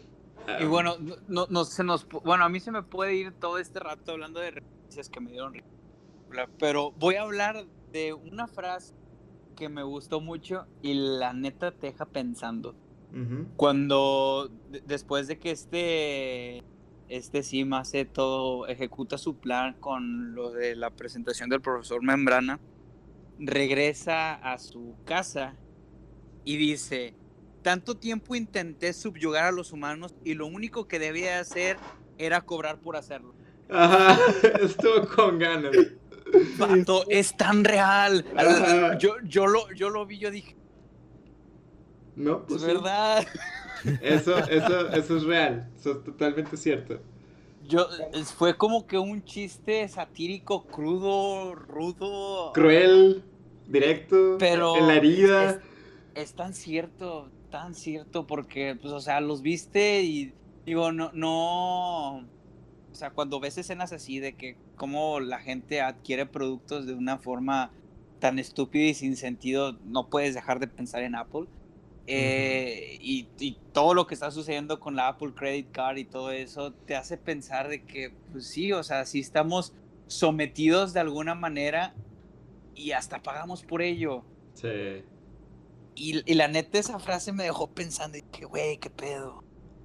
Y Ah, bueno, no, no, no se nos, pu- bueno, a mí se me puede ir todo este rato hablando de referencias que me dieron risa, pero voy a hablar de una frase que me gustó mucho y la neta te deja pensando. ujú. Cuando de- después de que este este Sim hace todo, ejecuta su plan con lo de la presentación del profesor Membrana, regresa a su casa y dice, tanto tiempo intenté subyugar a los humanos y lo único que debía hacer era cobrar por hacerlo. Ajá, estuvo con ganas. Vato, es tan real. Ajá. Yo, yo, lo, yo lo vi, yo dije, No, pues es sí. verdad. Eso, eso, eso es real, eso es totalmente cierto. Yo, es- fue como que un chiste satírico, crudo, rudo. Cruel, directo, Pero en la herida. es, es- es tan cierto, tan cierto, porque, pues, o sea, los viste y digo, no, no, o sea, cuando ves escenas así de que cómo la gente adquiere productos de una forma tan estúpida y sin sentido, no puedes dejar de pensar en Apple. Eh, y, y todo lo que está sucediendo con la Apple Credit Card y todo eso te hace pensar de que, pues sí, o sea, sí estamos sometidos de alguna manera y hasta pagamos por ello. Sí. Y, y la neta, esa frase me dejó pensando, y que, güey, qué pedo.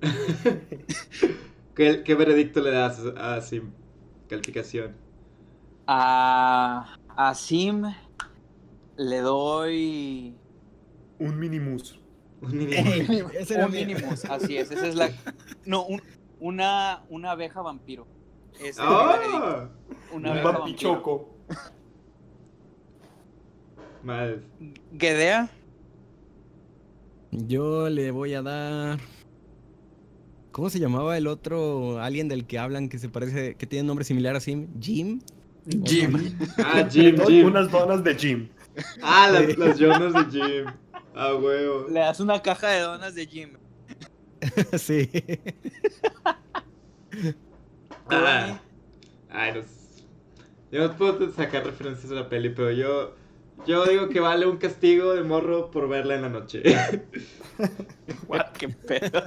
¿Qué, qué veredicto le das a Sim? Calificación. A, a Sim le doy Un minimus. Un mínimo. Ey, ese era un mi- Minimus, así es, esa es la... No, un- una, una abeja vampiro. Ese es mi veredicto. ¡Ah! Una Un abeja vampiro. vampichoco. Mal. Gedea, Yo le voy a dar. ¿Cómo se llamaba el otro alien del que hablan que se parece, que tiene un nombre similar a Sim? ¿Jim? Jim. Ah, Jim, Doy Jim. unas donas de Jim. Ah, las, las Jonas de Jim. Ah, huevo. Le das una caja de donas de Jim. Sí. Ah. Ay, no sé. Yo no puedo sacar referencias de la peli, pero yo. Yo digo que vale un castigo de morro por verla en la noche. Qué pedo.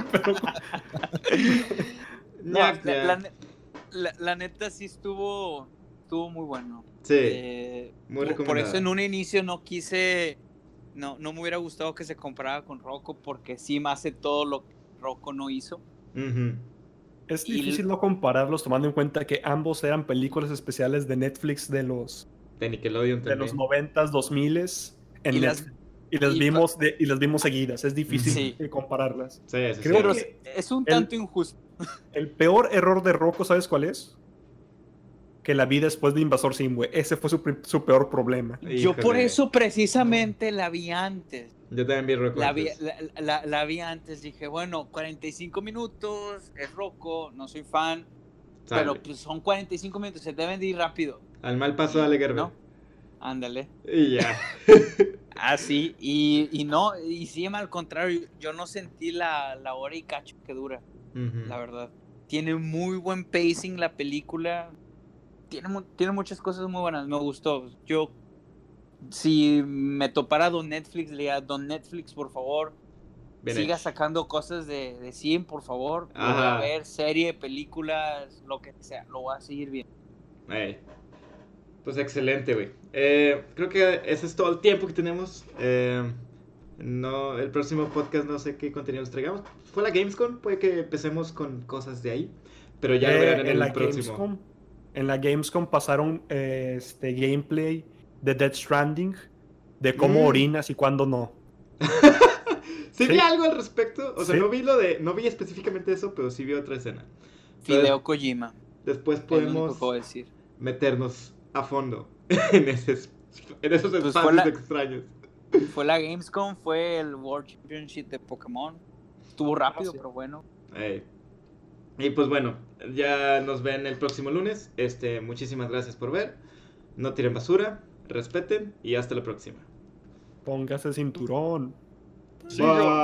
No, Ñac, la, ñac. la ne- la- la neta sí estuvo, estuvo muy bueno. Sí, Eh, muy por, por recomendada. eso en un inicio no quise, no, no me hubiera gustado que se comparara con Rocco, porque sí me hace todo lo que Rocco no hizo. Ujú. Es Y- difícil no compararlos tomando en cuenta que ambos eran películas especiales de Netflix de los, De Nickelodeon de los también. noventas, dos miles en Y las- Netflix. Y las, y vimos de- y las vimos seguidas. Es difícil Sí. eh, compararlas. Sí, sí, Creo sí. Pero que es un el- tanto injusto. El peor error de Rocco, ¿sabes cuál es? Que la vi después de Invasor Sim, güey. Ese fue su, pri- su peor problema. Yo por Híjole. eso precisamente la vi antes. Yo también vi Rocco La vi, antes. la, la- la vi antes, dije, bueno, cuarenta y cinco minutos, es Rocco, no soy fan, Sale. pero pues son cuarenta y cinco minutos, se deben de ir rápido. Al mal paso, dale Gerber. ¿No? Ándale. Y ya. Ah, sí, y, y no, y sí, al contrario, yo no sentí la, la hora y cacho que dura, Ujú. la verdad. Tiene muy buen pacing la película, tiene, mu- tiene muchas cosas muy buenas, me gustó. Yo, si me topara Don Netflix, le diría, Don Netflix, por favor, Bien siga hecho. sacando cosas de, de Sim, por favor. Lo voy Ajá. a ver, serie, películas, lo que sea, lo voy a seguir viendo. Ey. Pues excelente, güey. Eh, creo que ese es todo el tiempo que tenemos. Eh, no, el próximo podcast no sé qué contenido nos traigamos. Fue la Gamescom, puede que empecemos con cosas de ahí. Pero ya lo Eh, verán en, en, el la próximo. Gamescom, en la Gamescom pasaron eh, este gameplay de Death Stranding, de cómo Mm. orinas y cuándo no. Sí, vi Sí. algo al respecto. O sea, Sí. no vi lo de. No vi específicamente eso, pero sí vi otra escena. Fideo Kojima, Después es lo único que podemos puedo decir. meternos a fondo en, ese, en esos Pues fue espacios la- extraños. Fue la Gamescom, fue el World Championship de Pokémon. Estuvo rápido, Ah, sí. pero bueno. Ey. Y pues bueno, ya nos ven el próximo lunes. Este, muchísimas gracias por ver. No tiren basura, respeten y hasta la próxima. Póngase cinturón. Bye.